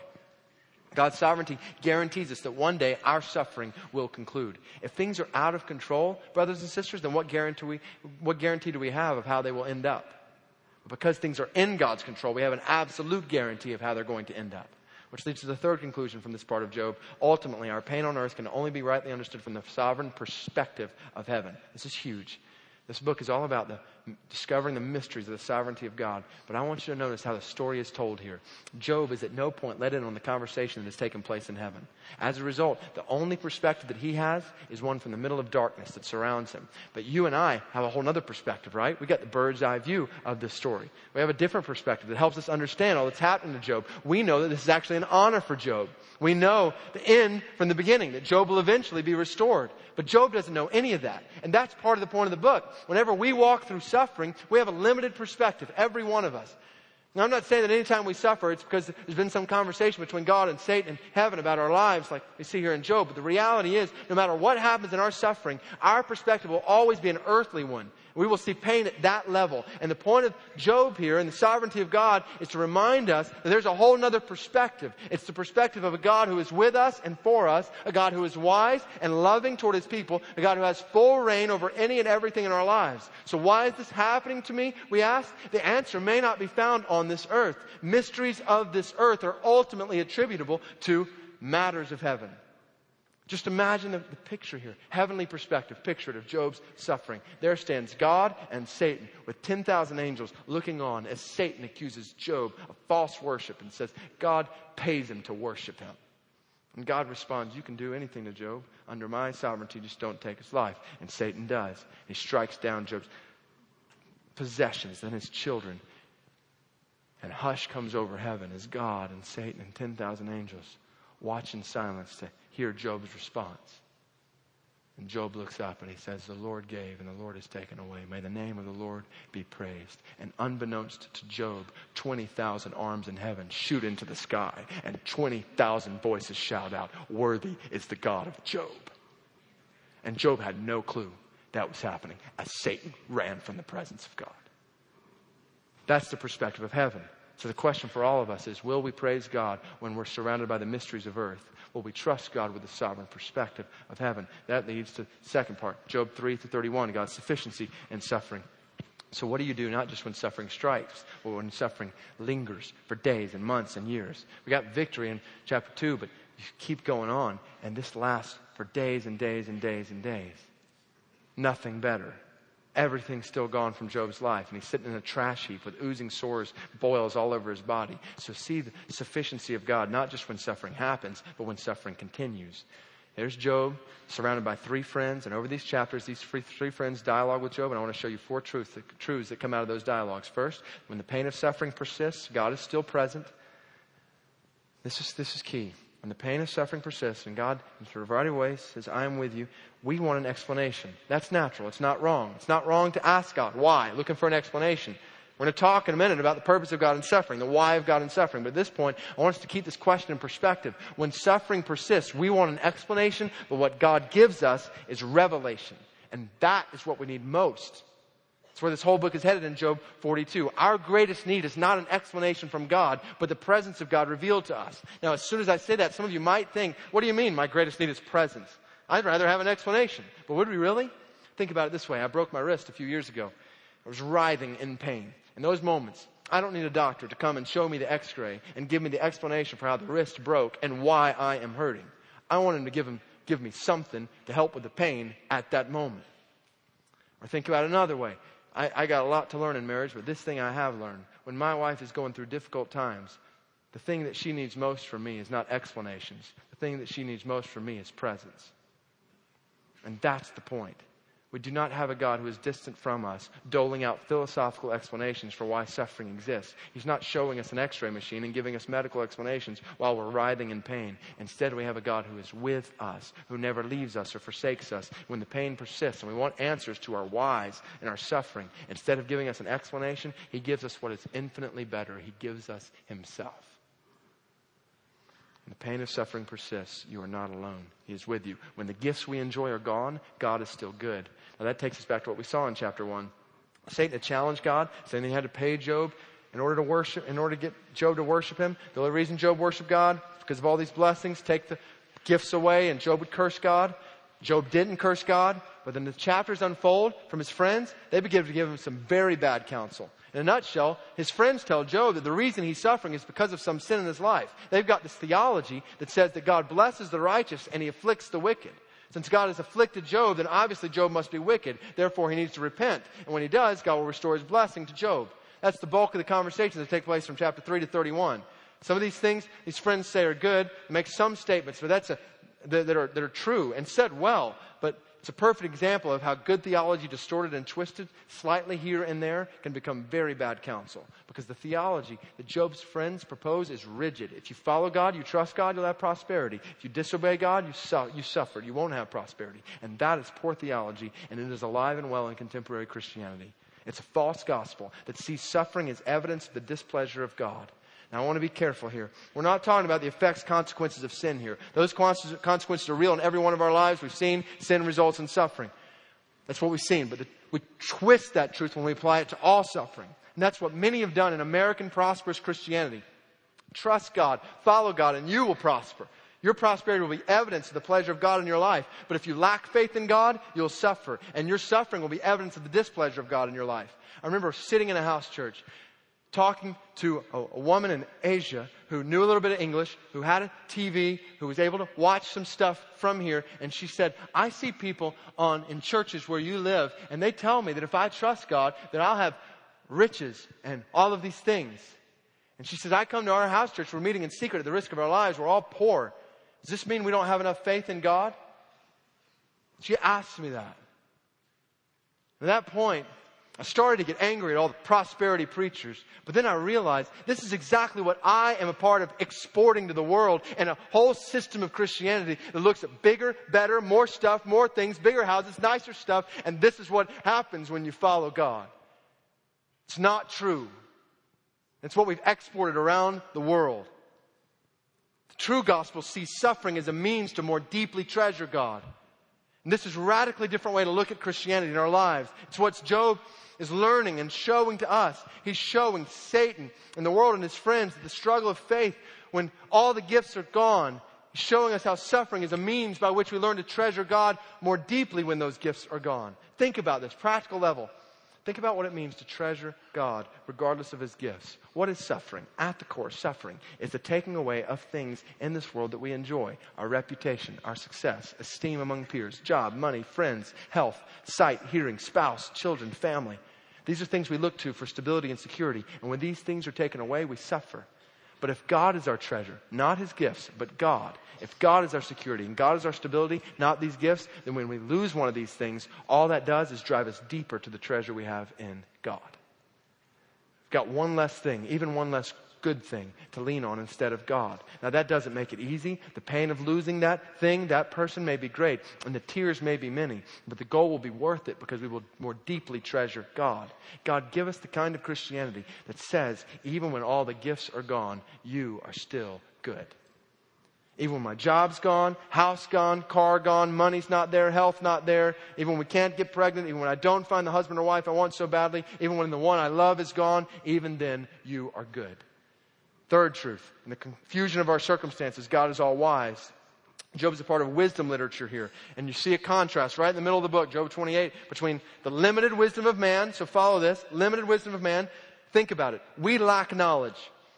God's sovereignty guarantees us that one day our suffering will conclude. If things are out of control, brothers and sisters, then what guarantee do we have of how they will end up? Because things are in God's control, we have an absolute guarantee of how they're going to end up. Which leads to the third conclusion from this part of Job. Ultimately, our pain on earth can only be rightly understood from the sovereign perspective of heaven. This is huge. This book is all about discovering the mysteries of the sovereignty of God. But I want you to notice how the story is told here. Job is at no point let in on the conversation that has taken place in heaven. As a result, the only perspective that he has is one from the middle of darkness that surrounds him. But you and I have a whole other perspective, right? We got the bird's eye view of this story. We have a different perspective that helps us understand all that's happening to Job. We know that this is actually an honor for Job. We know the end from the beginning, that Job will eventually be restored. But Job doesn't know any of that. And that's part of the point of the book. Whenever we walk through suffering, we have a limited perspective, every one of us. Now, I'm not saying that anytime we suffer, it's because there's been some conversation between God and Satan and heaven about our lives, like we see here in Job. But the reality is, no matter what happens in our suffering, our perspective will always be an earthly one. We will see pain at that level. And the point of Job here and the sovereignty of God is to remind us that there's a whole other perspective. It's the perspective of a God who is with us and for us, a God who is wise and loving toward His people, a God who has full reign over any and everything in our lives. So why is this happening to me, we ask? The answer may not be found on this earth. Mysteries of this earth are ultimately attributable to matters of heaven. Just imagine the picture here. Heavenly perspective, pictured of Job's suffering. There stands God and Satan with 10,000 angels looking on as Satan accuses Job of false worship and says God pays him to worship him. And God responds, you can do anything to Job. Under my sovereignty, just don't take his life. And Satan does. He strikes down Job's possessions and his children. And hush comes over heaven as God and Satan and 10,000 angels watch in silence to hear Job's response. And Job looks up and he says, the Lord gave and the Lord has taken away. May the name of the Lord be praised. And unbeknownst to Job, 20,000 arms in heaven shoot into the sky and 20,000 voices shout out, worthy is the God of Job. And Job had no clue that was happening as Satan ran from the presence of God. That's the perspective of heaven. So the question for all of us is, will we praise God when we're surrounded by the mysteries of earth? Will we trust God with the sovereign perspective of heaven? That leads to the second part, Job 3-31, God's sufficiency in suffering. So what do you do not just when suffering strikes, but when suffering lingers for days and months and years? We got victory in chapter 2, but you keep going on, and this lasts for days and days and days and days. Nothing better. Everything's still gone from Job's life. And he's sitting in a trash heap with oozing sores, boils all over his body. So see the sufficiency of God, not just when suffering happens, but when suffering continues. There's Job, surrounded by three friends. And over these chapters, these three friends dialogue with Job. And I want to show you four truths that come out of those dialogues. First, when the pain of suffering persists, God is still present. This is key. When the pain of suffering persists, and God, in a variety of ways, says, I am with you, we want an explanation. That's natural. It's not wrong. It's not wrong to ask God. Why? Looking for an explanation. We're going to talk in a minute about the purpose of God in suffering, the why of God in suffering. But at this point, I want us to keep this question in perspective. When suffering persists, we want an explanation, but what God gives us is revelation. And that is what we need most. That's where this whole book is headed in Job 42. Our greatest need is not an explanation from God, but the presence of God revealed to us. Now, as soon as I say that, some of you might think, what do you mean my greatest need is presence? I'd rather have an explanation. But would we really? Think about it this way. I broke my wrist a few years ago. I was writhing in pain. In those moments, I don't need a doctor to come and show me the x-ray and give me the explanation for how the wrist broke and why I am hurting. I want him to give me something to help with the pain at that moment. Or think about it another way. I got a lot to learn in marriage, but this thing I have learned. When my wife is going through difficult times, the thing that she needs most from me is not explanations. The thing that she needs most from me is presence. And that's the point. We do not have a God who is distant from us, doling out philosophical explanations for why suffering exists. He's not showing us an x-ray machine and giving us medical explanations while we're writhing in pain. Instead, we have a God who is with us, who never leaves us or forsakes us. When the pain persists and we want answers to our whys and our suffering, instead of giving us an explanation, He gives us what is infinitely better. He gives us Himself. When the pain of suffering persists, you are not alone. He is with you. When the gifts we enjoy are gone, God is still good. Now that takes us back to what we saw in chapter 1. Satan had challenged God, saying he had to pay Job in order to get Job to worship him. The only reason Job worshiped God is because of all these blessings. Take the gifts away and Job would curse God. Job didn't curse God, but then the chapters unfold from his friends. They begin to give him some very bad counsel. In a nutshell, his friends tell Job that the reason he's suffering is because of some sin in his life. They've got this theology that says that God blesses the righteous and He afflicts the wicked. Since God has afflicted Job, then obviously Job must be wicked. Therefore, he needs to repent. And when he does, God will restore His blessing to Job. That's the bulk of the conversations that take place from chapter 3 to 31. Some of these things these friends say are good, make some statements, but that are true and said well. But it's a perfect example of how good theology, distorted and twisted slightly here and there, can become very bad counsel. Because the theology that Job's friends propose is rigid. If you follow God, you trust God, you'll have prosperity. If you disobey God, you suffer. You won't have prosperity. And that is poor theology, and it is alive and well in contemporary Christianity. It's a false gospel that sees suffering as evidence of the displeasure of God. Now, I want to be careful here. We're not talking about the effects, consequences of sin here. Those consequences are real in every one of our lives. We've seen sin results in suffering. That's what we've seen. But we twist that truth when we apply it to all suffering. And that's what many have done in American prosperous Christianity. Trust God, follow God, and you will prosper. Your prosperity will be evidence of the pleasure of God in your life. But if you lack faith in God, you'll suffer. And your suffering will be evidence of the displeasure of God in your life. I remember sitting in a house church, talking to a woman in Asia who knew a little bit of English, who had a TV, who was able to watch some stuff from here. And she said, I see people in churches where you live, and they tell me that if I trust God, that I'll have riches and all of these things. And she says, I come to our house church, we're meeting in secret at the risk of our lives, we're all poor. Does this mean we don't have enough faith in God? She asked me that. At that point, I started to get angry at all the prosperity preachers. But then I realized this is exactly what I am a part of exporting to the world, and a whole system of Christianity that looks at bigger, better, more stuff, more things, bigger houses, nicer stuff. And this is what happens when you follow God. It's not true. It's what we've exported around the world. The true gospel sees suffering as a means to more deeply treasure God. And this is a radically different way to look at Christianity in our lives. It's what Job is learning and showing to us. He's showing Satan and the world and his friends the struggle of faith when all the gifts are gone. He's showing us how suffering is a means by which we learn to treasure God more deeply when those gifts are gone. Think about this, practical level. Think about what it means to treasure God regardless of His gifts. What is suffering? At the core, suffering is the taking away of things in this world that we enjoy. Our reputation, our success, esteem among peers, job, money, friends, health, sight, hearing, spouse, children, family. These are things we look to for stability and security. And when these things are taken away, we suffer. But if God is our treasure, not His gifts, but God, if God is our security and God is our stability, not these gifts, then when we lose one of these things, all that does is drive us deeper to the treasure we have in God. We've got one less thing, even one less good thing to lean on instead of God. Now that doesn't make it easy. The pain of losing that thing, that person may be great, and the tears may be many, but the goal will be worth it because we will more deeply treasure God. God, give us the kind of Christianity that says, even when all the gifts are gone, you are still good. Even when my job's gone, house gone, car gone, money's not there, health not there, even when we can't get pregnant, even when I don't find the husband or wife I want so badly, even when the one I love is gone, even then you are good. Third truth, in the confusion of our circumstances, God is all wise. Job is a part of wisdom literature here. And you see a contrast right in the middle of the book, Job 28, between the limited wisdom of man. So follow this, limited wisdom of man. Think about it. We lack knowledge.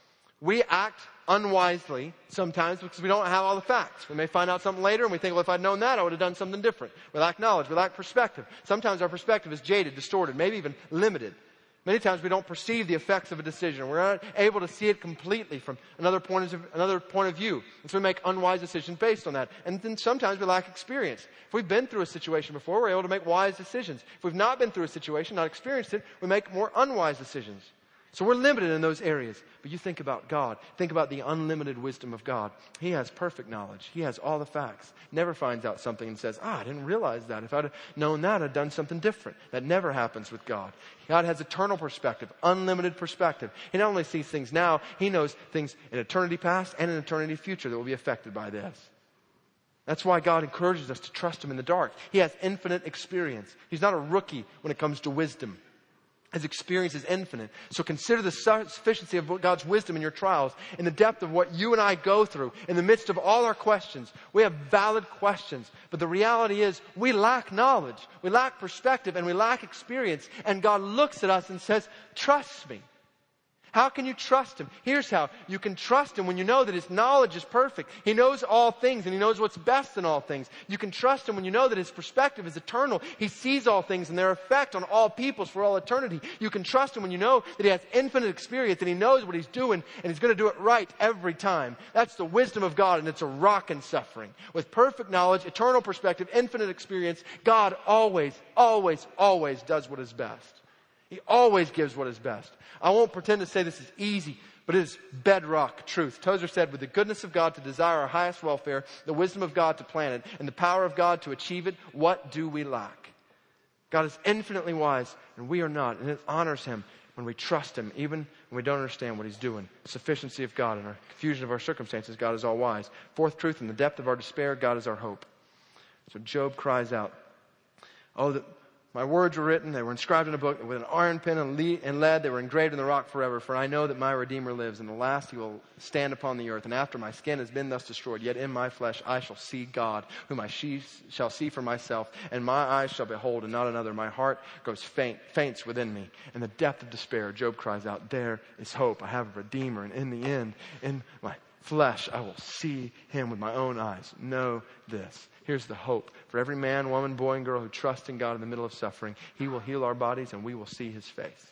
We act unwisely sometimes because we don't have all the facts. We may find out something later and we think, well, if I'd known that, I would have done something different. We lack knowledge. We lack perspective. Sometimes our perspective is jaded, distorted, maybe even limited. Many times we don't perceive the effects of a decision. We're not able to see it completely from another point of view. And so we make unwise decisions based on that. And then sometimes we lack experience. If we've been through a situation before, we're able to make wise decisions. If we've not been through a situation, not experienced it, we make more unwise decisions. So we're limited in those areas. But you think about God. Think about the unlimited wisdom of God. He has perfect knowledge. He has all the facts. Never finds out something and says, I didn't realize that. If I'd have known that, I'd done something different. That never happens with God. God has eternal perspective, unlimited perspective. He not only sees things now, He knows things in eternity past and in eternity future that will be affected by this. That's why God encourages us to trust Him in the dark. He has infinite experience. He's not a rookie when it comes to wisdom. His experience is infinite. So consider the sufficiency of God's wisdom in your trials, in the depth of what you and I go through, in the midst of all our questions. We have valid questions, but the reality is we lack knowledge, we lack perspective, and we lack experience. And God looks at us and says, trust me. How can you trust Him? Here's how. You can trust Him when you know that His knowledge is perfect. He knows all things and He knows what's best in all things. You can trust Him when you know that His perspective is eternal. He sees all things and their effect on all peoples for all eternity. You can trust Him when you know that He has infinite experience and He knows what He's doing and He's going to do it right every time. That's the wisdom of God, and it's a rock in suffering. With perfect knowledge, eternal perspective, infinite experience, God always, always, always does what is best. He always gives what is best. I won't pretend to say this is easy, but it is bedrock truth. Tozer said, with the goodness of God to desire our highest welfare, the wisdom of God to plan it, and the power of God to achieve it, what do we lack? God is infinitely wise, and we are not. And it honors Him when we trust Him, even when we don't understand what He's doing. The sufficiency of God in our confusion of our circumstances, God is all wise. Fourth truth, in the depth of our despair, God is our hope. So Job cries out, oh, that my words were written, they were inscribed in a book with an iron pen and lead, they were engraved in the rock forever. For I know that my Redeemer lives, and the last He will stand upon the earth. And after my skin has been thus destroyed, yet in my flesh I shall see God, whom I shall see for myself, and my eyes shall behold, and not another. My heart grows faints within me. In the depth of despair, Job cries out, there is hope. I have a Redeemer, and in the end, in my flesh, I will see Him with my own eyes. Know this. Here's the hope for every man, woman, boy, and girl who trusts in God in the middle of suffering. He will heal our bodies and we will see His face.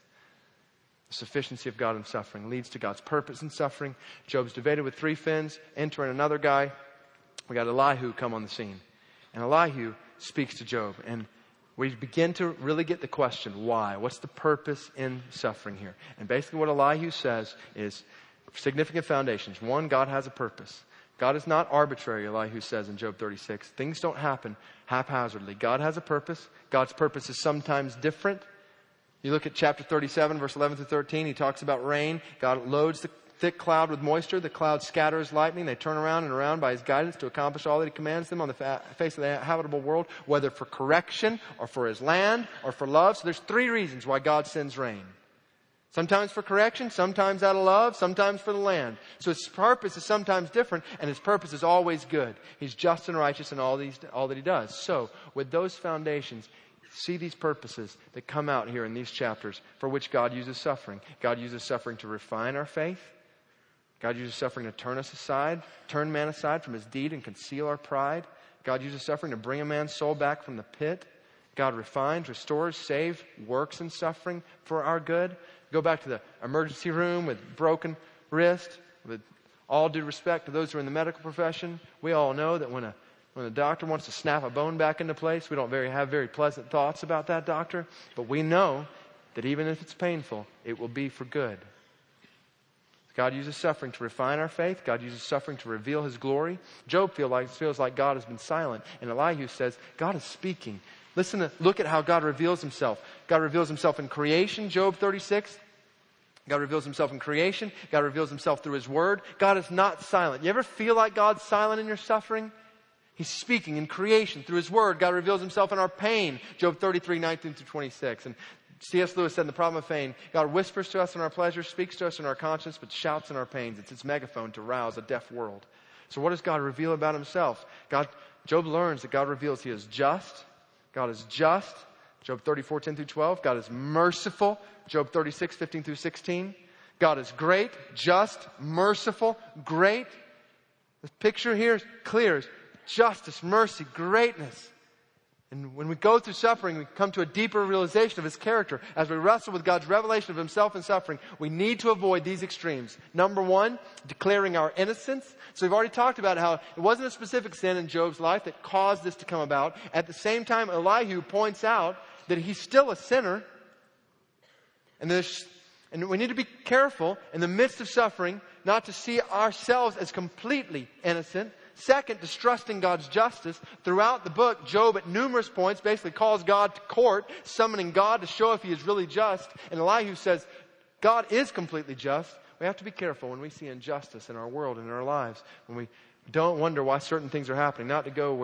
The sufficiency of God in suffering leads to God's purpose in suffering. Job's debated with three friends. Enter in another guy. We got Elihu come on the scene. And Elihu speaks to Job. And we begin to really get the question, why? What's the purpose in suffering here? And basically what Elihu says is significant foundations. One, God has a purpose. God is not arbitrary, Elihu says in Job 36. Things don't happen haphazardly. God has a purpose. God's purpose is sometimes different. You look at chapter 37, verse 11 through 13. He talks about rain. God loads the thick cloud with moisture. The cloud scatters lightning. They turn around and around by His guidance to accomplish all that He commands them on the face of the habitable world, whether for correction or for His land or for love. So there's three reasons why God sends rain. Sometimes for correction, sometimes out of love, sometimes for the land. So His purpose is sometimes different, and His purpose is always good. He's just and righteous in all that He does. So, with those foundations, see these purposes that come out here in these chapters for which God uses suffering. God uses suffering to refine our faith. God uses suffering to turn man aside from his deed and conceal our pride. God uses suffering to bring a man's soul back from the pit. God refines, restores, saves, works in suffering for our good. Go back to the emergency room with broken wrist. With all due respect to those who are in the medical profession, we all know that when the doctor wants to snap a bone back into place, we don't have very pleasant thoughts about that doctor. But we know that even if it's painful, it will be for good. God uses suffering to refine our faith. God uses suffering to reveal His glory. Job feels like God has been silent. And Elihu says, God is speaking. Look at how God reveals Himself. God reveals Himself in creation, Job 36. God reveals Himself in creation. God reveals Himself through His Word. God is not silent. You ever feel like God's silent in your suffering? He's speaking in creation through His Word. God reveals Himself in our pain, Job 33, 19 through 26. And C.S. Lewis said in The Problem of Pain, God whispers to us in our pleasures, speaks to us in our conscience, but shouts in our pains. It's His megaphone to rouse a deaf world. So what does God reveal about Himself? Job learns that God reveals He is just. God is just. Job 34, 10 through 12. God is merciful. Job 36, 15 through 16. God is great, just, merciful, great. The picture here is clear. Justice, mercy, greatness. And when we go through suffering, we come to a deeper realization of His character. As we wrestle with God's revelation of Himself in suffering, we need to avoid these extremes. Number one, declaring our innocence. So we've already talked about how it wasn't a specific sin in Job's life that caused this to come about. At the same time, Elihu points out that he's still a sinner. And we need to be careful in the midst of suffering not to see ourselves as completely innocent. Second, distrusting God's justice. Throughout the book, Job at numerous points basically calls God to court, summoning God to show if He is really just. And Elihu says, God is completely just. We have to be careful when we see injustice in our world and in our lives. When we don't wonder why certain things are happening. Not to go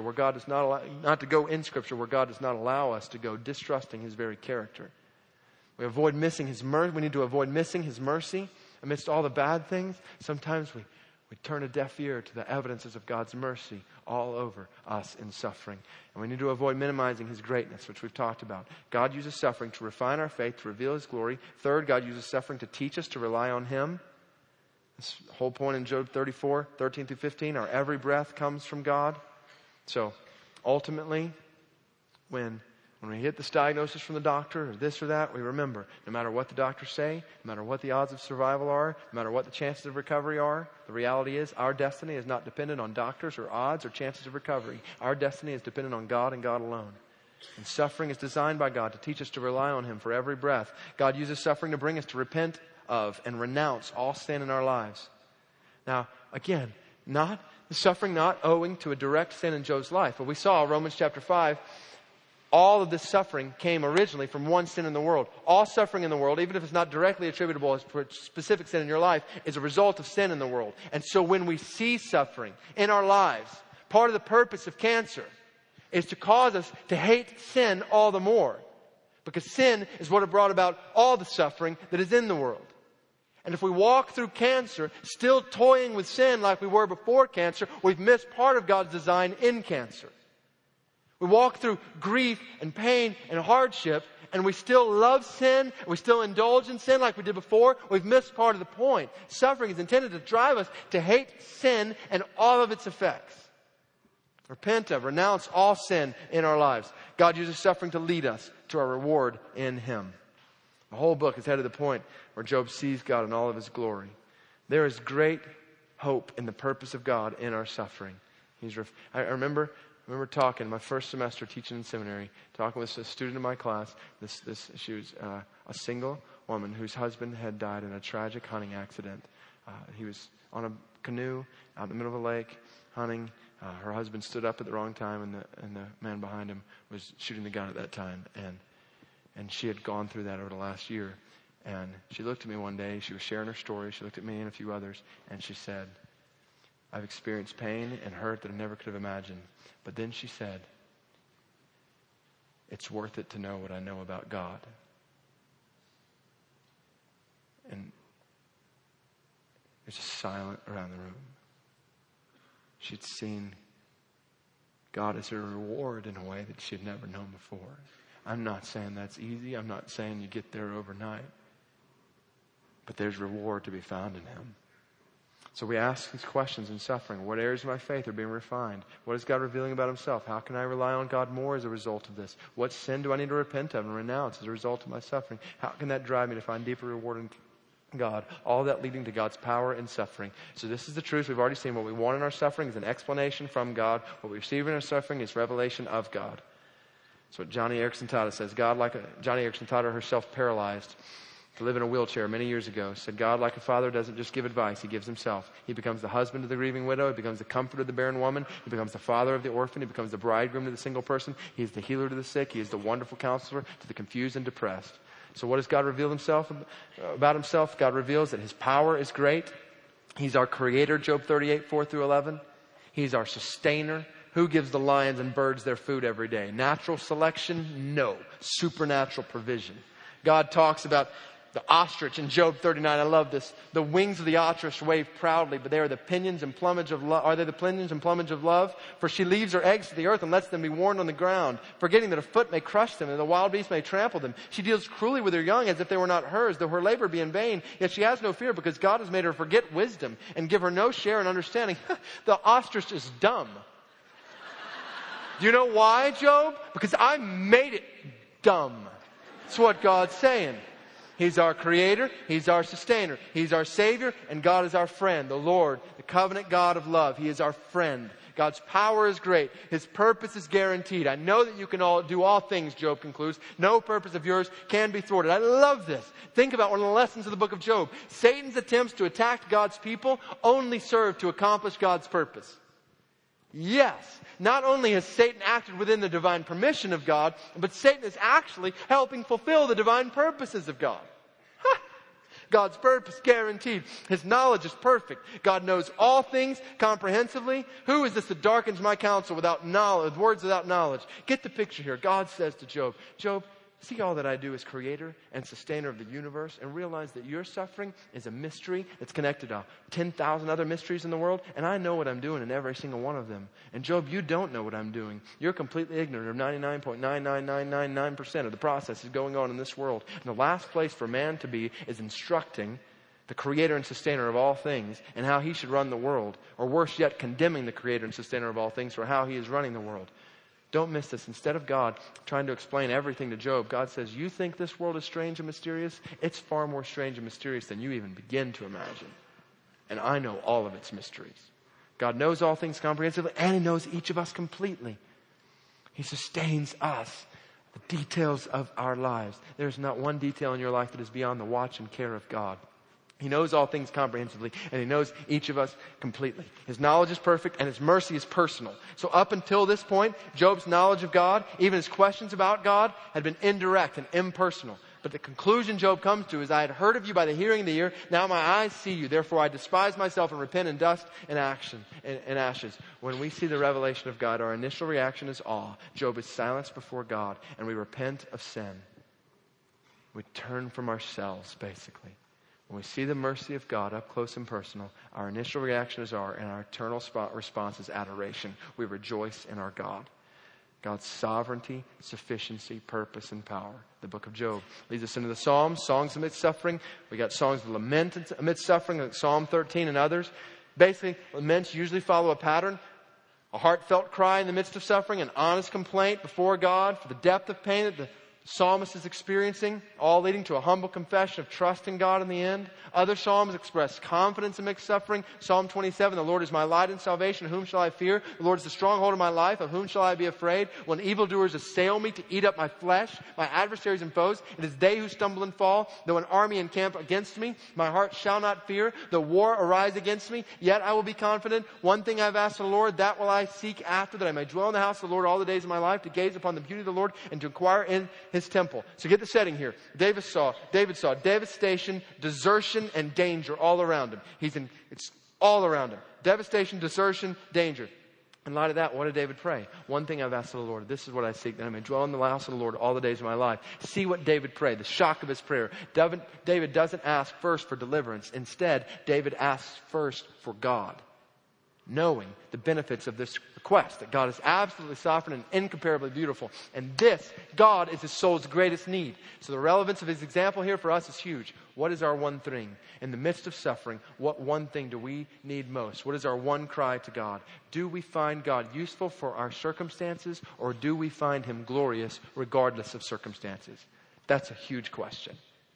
not to go in Scripture where God does not allow us to go, distrusting His very character. We avoid missing His mercy. We need to avoid missing His mercy amidst all the bad things. Sometimes we turn a deaf ear to the evidences of God's mercy all over us in suffering. And we need to avoid minimizing His greatness, which we've talked about. God uses suffering to refine our faith, to reveal His glory. Third, God uses suffering to teach us to rely on Him. This whole point in Job 34, 13 through 15, our every breath comes from God. So ultimately, when we hit this diagnosis from the doctor or this or that, we remember, no matter what the doctors say, no matter what the odds of survival are, no matter what the chances of recovery are, the reality is our destiny is not dependent on doctors or odds or chances of recovery. Our destiny is dependent on God and God alone. And suffering is designed by God to teach us to rely on Him for every breath. God uses suffering to bring us to repent of and renounce all sin in our lives. Now, again, the suffering not owing to a direct sin in Job's life. But we saw Romans chapter 5, all of this suffering came originally from one sin in the world. All suffering in the world, even if it's not directly attributable to a specific sin in your life, is a result of sin in the world. And so when we see suffering in our lives, part of the purpose of cancer is to cause us to hate sin all the more. Because sin is what brought about all the suffering that is in the world. And if we walk through cancer still toying with sin like we were before cancer, we've missed part of God's design in cancer. We walk through grief and pain and hardship, and we still love sin, and we still indulge in sin like we did before. We've missed part of the point. Suffering is intended to drive us to hate sin and all of its effects. Repent of, renounce all sin in our lives. God uses suffering to lead us to our reward in Him. The whole book is headed to the point where Job sees God in all of His glory. There is great hope in the purpose of God in our suffering. I remember talking my first semester teaching in seminary, talking with a student in my class. She was a single woman whose husband had died in a tragic hunting accident. He was on a canoe out in the middle of a lake hunting. Her husband stood up at the wrong time, and the man behind him was shooting the gun at that time. And she had gone through that over the last year. And she looked at me one day. She was sharing her story. She looked at me and a few others, and she said, "I've experienced pain and hurt that I never could have imagined." But then she said, "It's worth it to know what I know about God." And there's just silence around the room. She'd seen God as her reward in a way that she had never known before. I'm not saying that's easy. I'm not saying you get there overnight. But there's reward to be found in Him. So we ask these questions in suffering. What areas of my faith are being refined? What is God revealing about Himself? How can I rely on God more as a result of this? What sin do I need to repent of and renounce as a result of my suffering? How can that drive me to find deeper reward in God? All that leading to God's power in suffering. So this is the truth. We've already seen what we want in our suffering is an explanation from God. What we receive in our suffering is revelation of God. That's what Johnny Erickson Tada says. Johnny Erickson Tada, herself paralyzed, to live in a wheelchair many years ago, said God, like a father, doesn't just give advice, he gives himself. He becomes the husband of the grieving widow. He becomes the comforter of the barren woman. He becomes the father of the orphan. He becomes the bridegroom to the single person. He is the healer to the sick. He is the wonderful counselor to the confused and depressed. So what does God reveal about himself? God reveals that his power is great. He's our creator, Job 38, 4 through 11. He's our sustainer. Who gives the lions and birds their food every day? Natural selection? No. Supernatural provision. God talks about the ostrich in Job 39. I love this. The wings of the ostrich wave proudly, but they are the pinions and plumage of love. Are they the pinions and plumage of love? For she leaves her eggs to the earth and lets them be worn on the ground, forgetting that a foot may crush them and the wild beast may trample them. She deals cruelly with her young as if they were not hers, though her labor be in vain. Yet she has no fear because God has made her forget wisdom and give her no share in understanding. The ostrich is dumb. Do you know why, Job? Because I made it dumb. That's what God's saying. He's our creator. He's our sustainer. He's our savior. And God is our friend. The Lord, the covenant God of love. He is our friend. God's power is great. His purpose is guaranteed. I know that you can all do all things, Job concludes. No purpose of yours can be thwarted. I love this. Think about one of the lessons of the book of Job. Satan's attempts to attack God's people only serve to accomplish God's purpose. Yes, not only has Satan acted within the divine permission of God, but Satan is actually helping fulfill the divine purposes of God. God's purpose guaranteed. His knowledge is perfect. God knows all things comprehensively. Who is this that darkens my counsel without knowledge, words without knowledge? Get the picture here. God says to Job, Job, see all that I do as creator and sustainer of the universe, and realize that your suffering is a mystery that's connected to 10,000 other mysteries in the world, and I know what I'm doing in every single one of them. And Job, you don't know what I'm doing. You're completely ignorant of 99.99999% of the processes going on in this world. And the last place for man to be is instructing the creator and sustainer of all things and how he should run the world, or worse yet, condemning the creator and sustainer of all things for how he is running the world. Don't miss this. Instead of God trying to explain everything to Job, God says, you think this world is strange and mysterious? It's far more strange and mysterious than you even begin to imagine. And I know all of its mysteries. God knows all things comprehensively, and He knows each of us completely. He sustains us, the details of our lives. There's not one detail in your life that is beyond the watch and care of God. He knows all things comprehensively, and He knows each of us completely. His knowledge is perfect, and His mercy is personal. So up until this point, Job's knowledge of God, even his questions about God, had been indirect and impersonal. But the conclusion Job comes to is, I had heard of you by the hearing of the ear, now my eyes see you. Therefore I despise myself and repent in dust and ashes. When we see the revelation of God, our initial reaction is awe. Job is silenced before God, and we repent of sin. We turn from ourselves, basically. When we see the mercy of God up close and personal, our initial reaction is awe, and our eternal response is adoration. We rejoice in our God. God's sovereignty, sufficiency, purpose, and power. The book of Job leads us into the Psalms, songs amidst suffering. We got songs of lament amidst suffering, like Psalm 13 and others. Basically, laments usually follow a pattern. A heartfelt cry in the midst of suffering, an honest complaint before God for the depth of pain that the psalmist is experiencing, all leading to a humble confession of trust in God in the end. Other psalms express confidence amidst suffering. Psalm 27, the Lord is my light and salvation, whom shall I fear? The Lord is the stronghold of my life, of whom shall I be afraid? When evildoers assail me to eat up my flesh, my adversaries and foes, it is they who stumble and fall. Though an army encamp against me, my heart shall not fear. Though war arise against me, yet I will be confident. One thing I have asked of the Lord, that will I seek after, that I may dwell in the house of the Lord all the days of my life, to gaze upon the beauty of the Lord and to inquire in His temple. So get the setting here. David saw devastation, desertion, and danger all around him. It's all around him. Devastation, desertion, danger. In light of that, what did David pray? One thing I've asked of the Lord, this is what I seek, that I may dwell in the house of the Lord all the days of my life. See what David prayed, the shock of his prayer. David doesn't ask first for deliverance. Instead, David asks first for God, knowing the benefits of this request, that God is absolutely sovereign and incomparably beautiful. And this, God, is his soul's greatest need. So the relevance of his example here for us is huge. What is our one thing? In the midst of suffering, what one thing do we need most? What is our one cry to God? Do we find God useful for our circumstances, or do we find Him glorious regardless of circumstances? That's a huge question.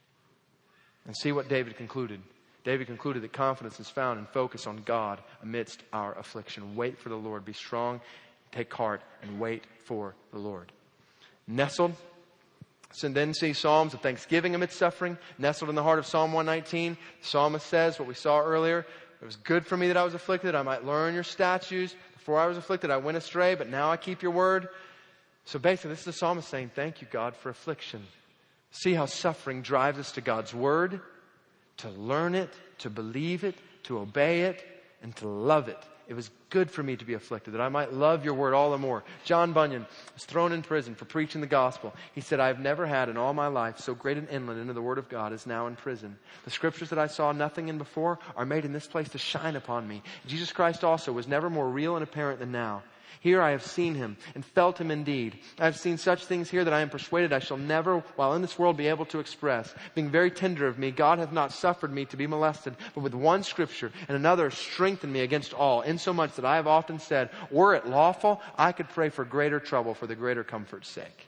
And see what David concluded. David concluded that confidence is found in focus on God amidst our affliction. Wait for the Lord. Be strong, take heart, and wait for the Lord. Nestled So then see Psalms of thanksgiving amidst suffering, nestled in the heart of Psalm 119. The psalmist says what we saw earlier. It was good for me that I was afflicted, that I might learn your statutes. Before I was afflicted, I went astray, but now I keep your word. So basically, this is the psalmist saying, thank you, God, for affliction. See how suffering drives us to God's word, to learn it, to believe it, to obey it, and to love it. It was good for me to be afflicted, that I might love your word all the more. John Bunyan was thrown in prison for preaching the gospel. He said, I have never had in all my life so great an inlet into the word of God as now in prison. The scriptures that I saw nothing in before are made in this place to shine upon me. Jesus Christ also was never more real and apparent than now. Here I have seen him and felt him indeed. I have seen such things here that I am persuaded I shall never, while in this world, be able to express. Being very tender of me, God hath not suffered me to be molested, but with one scripture and another strengthened me against all, insomuch that I have often said, were it lawful, I could pray for greater trouble for the greater comfort's sake.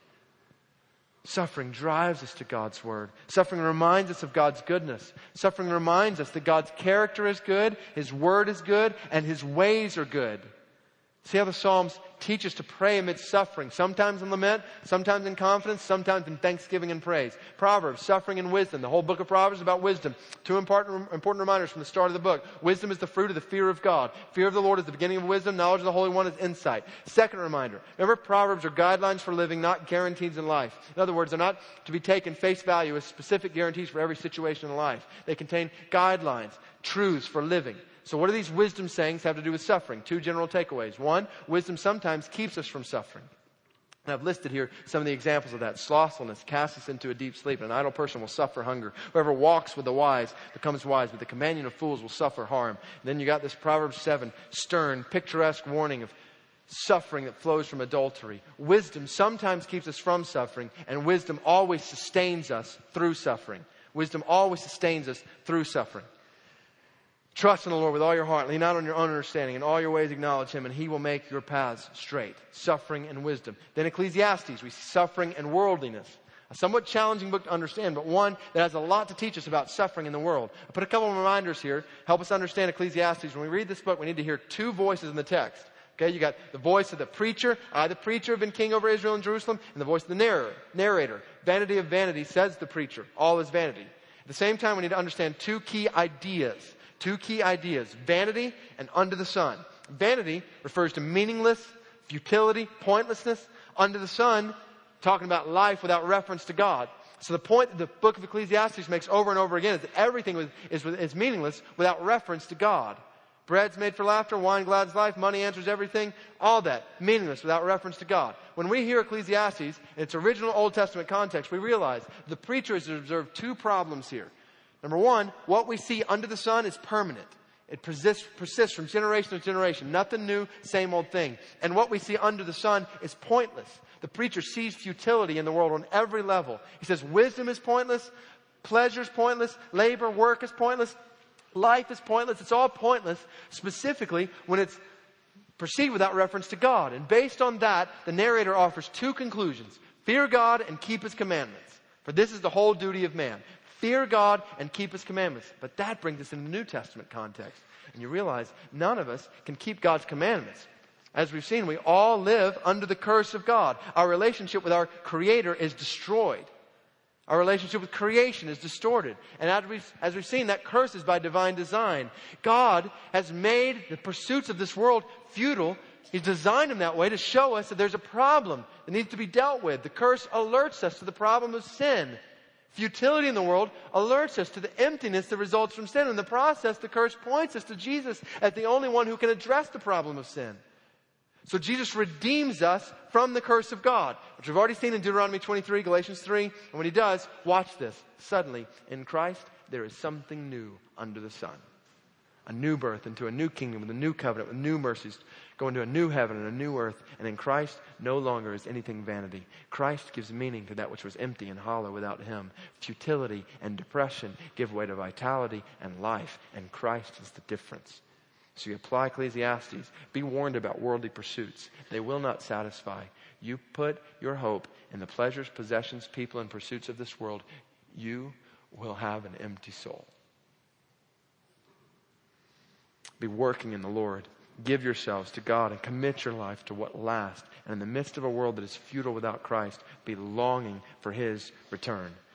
Suffering drives us to God's word. Suffering reminds us of God's goodness. Suffering reminds us that God's character is good, his word is good, and his ways are good. See how the Psalms teach us to pray amidst suffering, sometimes in lament, sometimes in confidence, sometimes in thanksgiving and praise. Proverbs, suffering and wisdom. The whole book of Proverbs is about wisdom. Two important reminders from the start of the book. Wisdom is the fruit of the fear of God. Fear of the Lord is the beginning of wisdom. Knowledge of the Holy One is insight. Second reminder. Remember, Proverbs are guidelines for living, not guarantees in life. In other words, they're not to be taken face value as specific guarantees for every situation in life. They contain guidelines, truths for living. So what do these wisdom sayings have to do with suffering? Two general takeaways. One, wisdom sometimes keeps us from suffering. And I've listed here some of the examples of that. Slothfulness casts us into a deep sleep. An idle person will suffer hunger. Whoever walks with the wise becomes wise, but the companion of fools will suffer harm. And then you got this Proverbs 7, stern, picturesque warning of suffering that flows from adultery. Wisdom sometimes keeps us from suffering, and wisdom always sustains us through suffering. Wisdom always sustains us through suffering. Trust in the Lord with all your heart. Lean not on your own understanding. In all your ways acknowledge him, and he will make your paths straight. Suffering and wisdom. Then Ecclesiastes, we see suffering and worldliness. A somewhat challenging book to understand, but one that has a lot to teach us about suffering in the world. I put a couple of reminders here, help us understand Ecclesiastes. When we read this book, we need to hear two voices in the text. Okay, you got the voice of the preacher. I, the preacher, have been king over Israel and Jerusalem. And the voice of the narrator. Vanity of vanity, says the preacher. All is vanity. At the same time, we need to understand two key ideas. Two key ideas, vanity and under the sun. Vanity refers to meaningless, futility, pointlessness. Under the sun, talking about life without reference to God. So the point that the book of Ecclesiastes makes over and over again is that everything is meaningless without reference to God. Bread's made for laughter, wine glads life, money answers everything. All that, meaningless without reference to God. When we hear Ecclesiastes, in its original Old Testament context, we realize the preacher has observed two problems here. Number one, what we see under the sun is permanent. It persists from generation to generation. Nothing new, same old thing. And what we see under the sun is pointless. The preacher sees futility in the world on every level. He says wisdom is pointless, pleasure is pointless, labor, work is pointless, life is pointless. It's all pointless, specifically when it's perceived without reference to God. And based on that, the narrator offers two conclusions. Fear God and keep his commandments. For this is the whole duty of man. Fear God and keep his commandments. But that brings us into the New Testament context. And you realize none of us can keep God's commandments. As we've seen, we all live under the curse of God. Our relationship with our Creator is destroyed. Our relationship with creation is distorted. And as we've seen, that curse is by divine design. God has made the pursuits of this world futile. He's designed them that way to show us that there's a problem that needs to be dealt with. The curse alerts us to the problem of sin. Futility in the world alerts us to the emptiness that results from sin. In the process, the curse points us to Jesus as the only one who can address the problem of sin. So Jesus redeems us from the curse of God, which we've already seen in Deuteronomy 23, Galatians 3. And when he does, watch this. Suddenly, in Christ, there is something new under the sun. A new birth into a new kingdom with a new covenant, with new mercies, going to a new heaven and a new earth. And in Christ, no longer is anything vanity. Christ gives meaning to that which was empty and hollow without him. Futility and depression give way to vitality and life. And Christ is the difference. So you apply Ecclesiastes. Be warned about worldly pursuits. They will not satisfy. You put your hope in the pleasures, possessions, people, and pursuits of this world, you will have an empty soul. Be working in the Lord. Give yourselves to God and commit your life to what lasts. And in the midst of a world that is futile without Christ, be longing for His return.